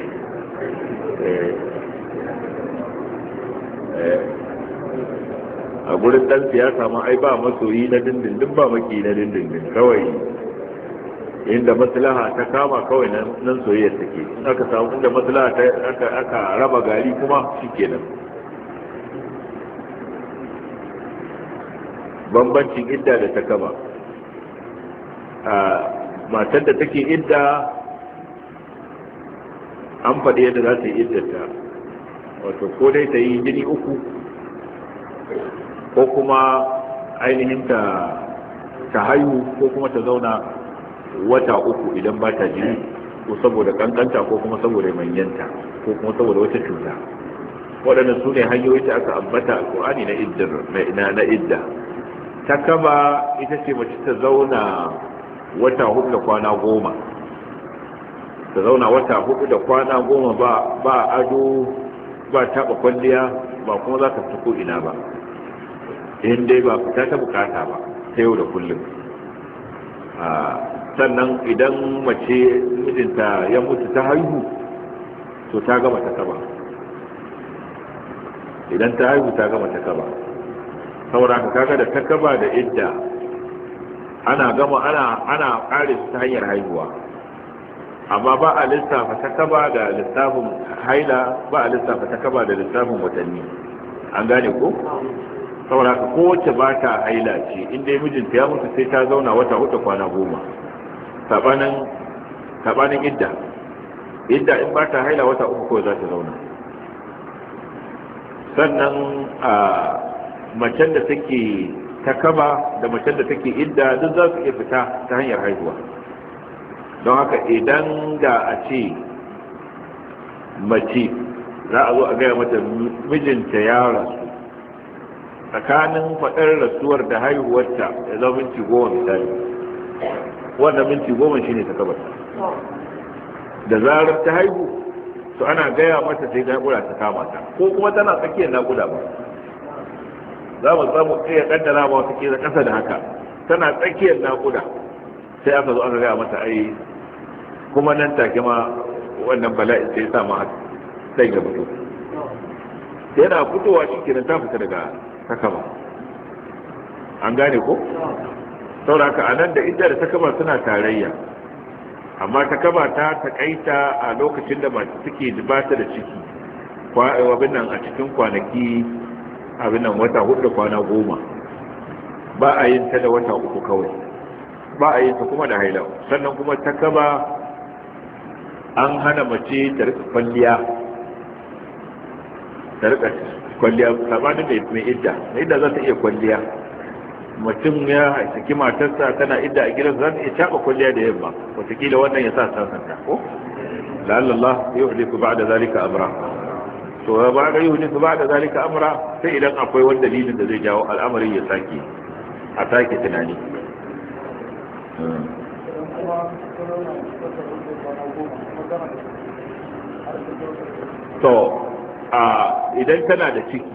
a gurin dan siyasa ma ai ba masoyi na dindindin ba maki na dindindin kawai inda maslaha ta kama kawai nan soyayya take aka samu inda maslaha ta aka aka raba gari kuma shikenan bambancin idda da ta kama a matar da take idda an faɗi yadda za ta yi iddata wato ko dai ta yi jini uku ko kuma ainihin ta ta haihu ko kuma ta zauna wata uku idan ba ta jini ko saboda kankanta ko kuma saboda manyanta ko kuma saboda wata cuta waɗannan su ne hanyoyi da aka ambata a ƙwani na idda na idda ta kaba ita ce mace ta zauna wata hudu da kwana goma ta zauna wata hudu da kwana goma ba ba ado ba taba kwalliya ba kuma za ta fito ina ba in dai ba fita ta bukata ba ta yau da kullum sannan idan mace mijinta ya mutu ta haihu to ta gama ta kaba idan ta haihu ta gama ta kaba saboda kaga da ta kaba da idda ana gama ana ana kare ta hanyar haihuwa amma ba a lissafa ta kaba da lissafin haila ba a lissafa ta kaba da lissafin watanni an gane ko saboda ka kowace ba ta haila ce inda mijinta ya mutu sai ta zauna wata hudu kwana goma sabanin sabanin idda idda in ba ta haila wata uku kawai za ta zauna sannan a macen da take ta kaba da macen da take idda duk za su iya fita ta hanyar haihuwa don haka idan da a ce mace za a zo a gaya mata mijinta ya rasu tsakanin faɗar rasuwar da haihuwarta ya zama minti goma misali wanda minti goma shi ne ta kabarta da zarar ta haihu to ana gaya mata sai naƙuda ta kama ta ko kuma tana tsakiyar naƙuda ba za mu samu iya ƙaddara ba wata ke da ƙasa da haka tana tsakiyar naƙuda sai aka zo aka gaya mata ai kuma nan take ma wannan bala'i sai ya samu sai ga mutu yana fitowa shi kenan ta fita daga takama an gane ko sauraka a nan da inda da takama suna tarayya amma takama ta takaita a lokacin da mace suke dubata da ciki abin nan a cikin kwanaki abin nan wata hudu da kwana goma ba a yin ta da wata uku kawai ba a yin ta kuma da haila sannan kuma takama an hana mace ta rika kwalliya ta rika kwalliya sabanin da mai idda mai idda za ta iya kwalliya mutum ya saki matarsa tana idda a gidansa za ta iya caba kwalliya da yamma wataƙila wannan ya sa sasanta ko la'allallah yuhliku ba'da zalika amra to ba ga yuhliku ba'da zalika amra sai idan akwai wani dalilin da zai jawo al'amarin ya sake a sake tunani to a idan tana da ciki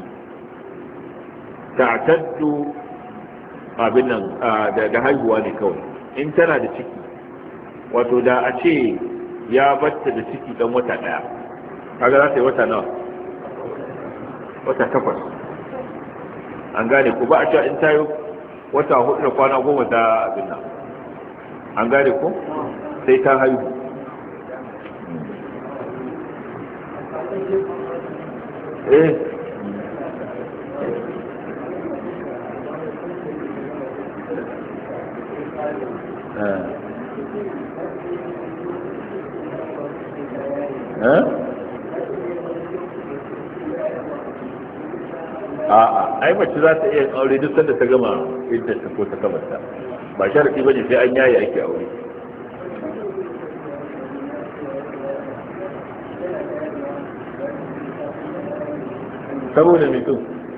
ta'taddu abin nan da haihuwa ne kawai in tana da ciki wato da a ce ya batta da ciki dan wata daya kaga za ta yi wata nawa wata takwas an gane ku ba a cewa in ta yi wata hudu da kwana goma ta abin nan an gane ku sai ta haihu eh a'a ai mace za ta iya aure duk sanda ta gama idda ta ko ta kamarta ba sharadi bane sai an yayi ake aure saboda mutum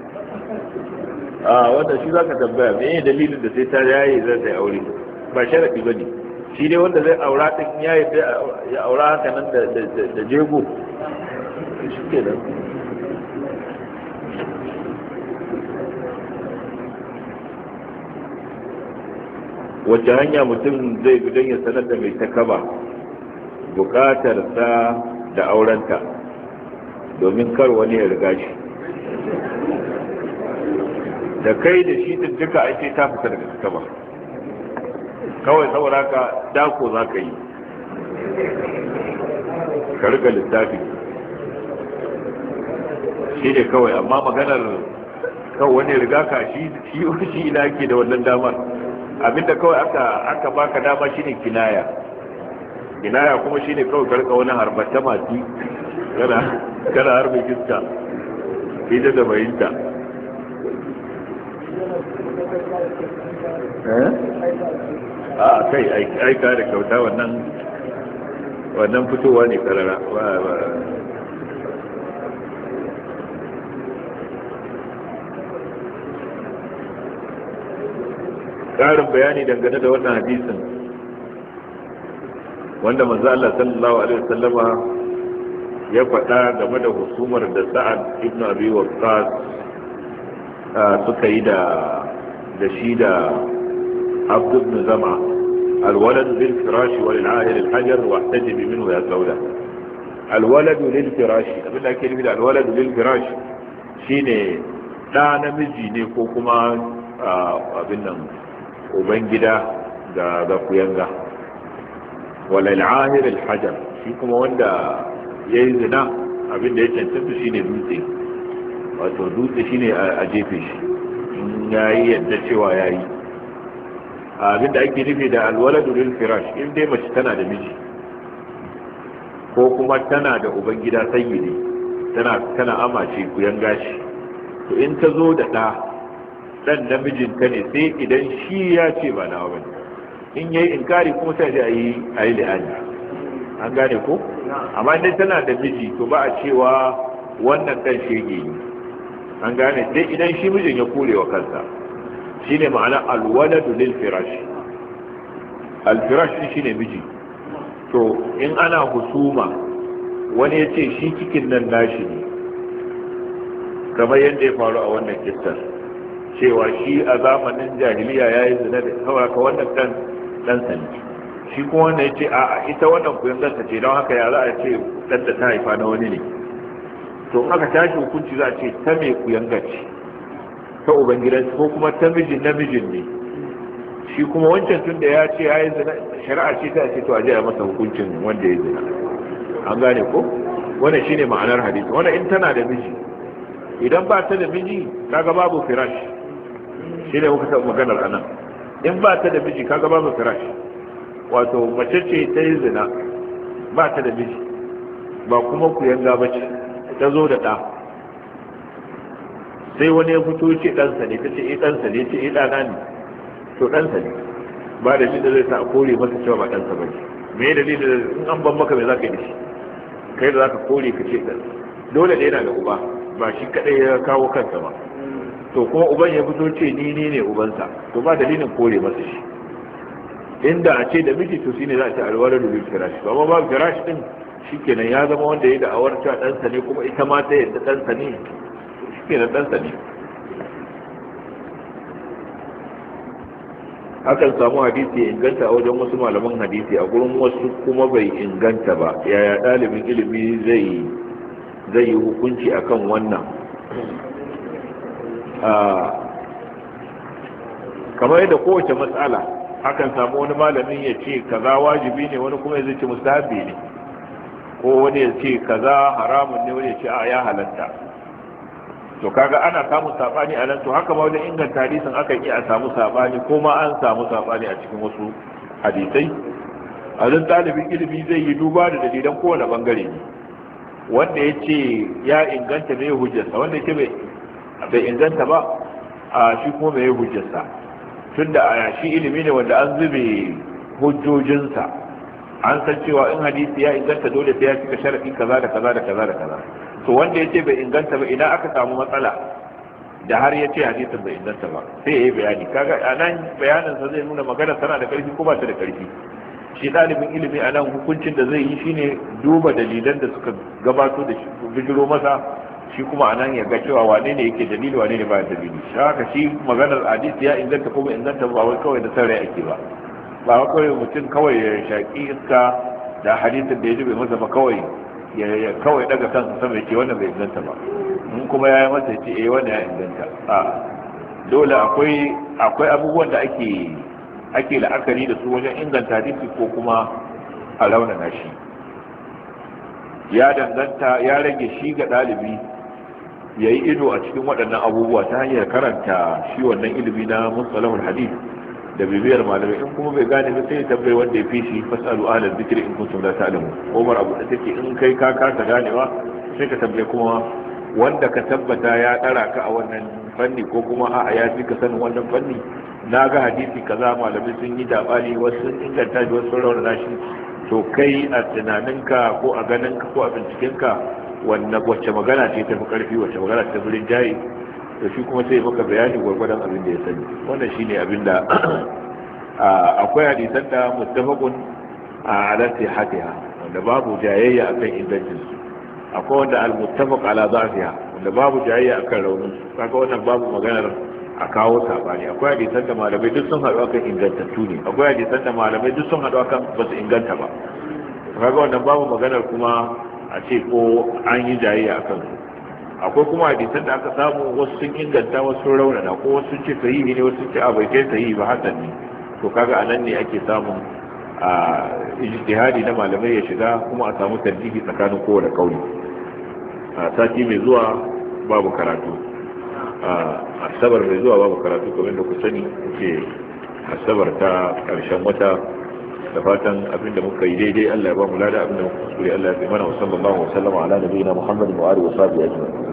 a wanda shi za ka tambaya me ne dalilin da sai ta yayi zai ta aure ba sharaɗi ba ne shi ne wanda zai aura ɗin yayi ya aura haka nan da jego shi ke nan wacce hanya mutum zai bi don ya sanar da mai takaba bukatarsa da aurenta domin kar wani ya riga shi da kai da shi din duka ake ta fita daga takaba kawai saboda ka dako za ka yi ka riga lissafi shi ne kawai amma maganar kawai wani riga ka shi shi ina ke da wannan damar abinda kawai aka aka baka dama shine kinaya kinaya kuma shine kawai karka wani harbata mati kana kana harbe kiska ida da bayinta eh a kai ai ka da kyauta wannan wannan fitowa ne karara ƙarin bayani dangane da wannan hadisin wanda manzo Allah sallallahu alaihi wasallama ya faɗa game da husumar da Sa'ad ibn Abi Waqqas suka yi da da shi da Abd ibn Zama alwalad lil firash wal ahir al hajar wahtajib minhu ya sauda alwalad lil firash abin da ake nufi da alwalad lil firash shine da namiji ne ko kuma abin nan ubangida ga ga kuyanga walal ahir al hajar shi kuma wanda yayi zina abin da ya cancanta shine dutse wato dutse shine a jefe shi in yayi yadda cewa yayi abin da ake nufi da alwaladu lil firash in dai mace tana da miji ko kuma tana da ubangida sayyidi tana tana amace kuyanga shi to in ta zo da da dan namijinta ne sai idan shi ya ce ba nawa bane in yayi inkari kuma sai a yi a yi li'ani an gane ko amma idan tana da miji to ba a cewa wannan dan shege ne an gane sai idan shi mijin ya kore wa kansa shine ma'ana alwaladu lil firash al firash shine miji to in ana husuma wani ya ce shi cikin nan nashi ne kamar yadda ya faru a wannan kissar cewa shi a zamanin jahiliya ya yi zina da kawai ka wannan dan dan sani shi kuma wannan ya ce a ita wannan kuyan ganta ce don haka ya za a ce dan da ta haifa na wani ne to in aka tashi hukunci za a ce ta mai kuyan gaci ta ubangidansu ko kuma ta mijin namijin ne shi kuma wancan tun da ya ce ya yi zina shari'a ce ta ce to a je a masa hukuncin wanda ya zina an gane ko wannan shine ma'anar hadisi wannan in tana da miji idan ba ta da miji kaga babu firash shi ne muka taɓa maganar anan in ba ta da miji kaga babu firash wato mace ce ta yi zina ba ta da miji ba kuma ku yanga ba ce ta zo da ɗa sai wani ya fito ce ɗansa ne ta ce eh ɗansa ne ce eh ɗana ne to ɗansa ne ba da shi da zai sa kore masa cewa ba ɗansa ba ne me dalilin in an ban maka me za ka yi da shi kai da za ka kore ka ce ɗansa dole da yana da uba ba shi kaɗai ya kawo kansa ba to kuma uban ya fito ce ni ni ne ubansa to ba dalilin kore masa shi inda a ce da miji to shine za a ce alwala da firash ba ba firash din shikenan ya zama wanda ya da awarta ɗansa ne kuma ita ma ta yadda ɗansa ne shikenan ɗansa ne akan samu hadisi ya inganta a wajen wasu malaman hadisi a gurin wasu kuma bai inganta ba yaya ɗalibin ilimi zai zai yi hukunci akan wannan kamar yadda kowace matsala akan samu wani malamin ya ce kaza wajibi ne wani kuma ya ce mustahabi ne ko wani ya ce kaza haramun ne wani ya ce a ya halatta to kaga ana samun sabani a nan to haka ma wajen inganta hadisin akan iya samu sabani ko ma an samu sabani a cikin wasu hadisai a zan ɗalibin ilimi zai yi duba da dalilan kowane bangare ne wanda ya ce ya inganta mai hujjarsa wanda ya ce bai inganta ba a shi kuma mai hujjarsa tun da a shi ilimi ne wanda an zube hujjojinsa an san cewa in hadisi ya inganta dole sai ya cika sharaɗi kaza da kaza da kaza da kaza to wanda ya ce bai inganta ba idan aka samu matsala da har ya ce hadisin bai inganta ba sai ya yi bayani kaga a nan bayaninsa zai nuna magana tana da ƙarfi ko ba ta da ƙarfi. Shi ɗalibin ilimi a nan hukuncin da zai yi shine duba dalilan da suka gabato da shi bijiro masa, shi kuma a nan ya ga cewa wane ne yake dalili wane ne ba dalili. Shi haka shi maganar hadisi ya inganta ko bai inganta ba wai kawai da sarai ake ba ba wai kawai mutum kawai ya shaƙi iska da hadisin da ya ji bai masa ba kawai ya kawai daga kansa sama yake wannan bai inganta ba, in kuma ya yi masa ya ce eh wannan ya inganta. A dole akwai akwai abubuwan da ake ake la'akari da su wajen inganta hadisi ko kuma a raunana shi. Ya danganta ya rage shi ga ɗalibi ya yi ido a cikin waɗannan abubuwa ta hanyar karanta shi wannan ilimi na mustalahul hadith da bibiyar malamai. In kuma bai gane ba sai ya tambaye wanda ya fi shi fasalu ahlal zikri in kuntum la ta'lamun. Umar abu da take in kai ka kasa ganewa sai ka tambaye kuma wanda ka tabbata ya dara ka a wannan fanni ko kuma a'a ya fi ka sanin wannan fanni. Na ga hadisi kaza malamai sun yi dabani wasu sun inganta shi wasu sun raunana shi, to kai a tunaninka ko a ganinka ko a bincikenka wanda wacce magana ce ta fi karfi wacce magana ta fi rinjaye, to shi kuma sai maka bayani gwargwadon abin da ya sani. Wannan shine abin da akwai hadisan da muttafaqun ala sihhatiha wanda babu jayayya akan ingancin su, akwai wanda al-muttafaq ala dhafiha wanda babu jayayya akan raunin su. Kaga wannan babu maganar a kawo sabani. Akwai hadisan da malamai duk sun haɗu akan ingantattu ne, akwai hadisan da malamai duk sun haɗu akan ba su inganta ba. Kaga wannan babu maganar kuma a ce ko an yi jayayya akan su. Akwai kuma hadisan da aka samu wasu sun inganta wasu sun raunana, ko wasu sun ce sahihi ne wasu sun ce a bai kai sahihi ba hasan ne. To kaga anan ne ake samun a ijtihadi na malamai ya shiga kuma a samu tarjihi tsakanin kowane kauli. A sati mai zuwa babu karatu. Asabar mai zuwa babu karatu kamar da ku sani ce asabar ta karshen wata. Da fatan abinda muka yi daidai Allah ya ba mu lada, abinda muka kuskure Allah ya fi mana. Wa sallallahu wa sallama ala nabiyina Muhammadin wa alihi wa sahbihi ajma'in.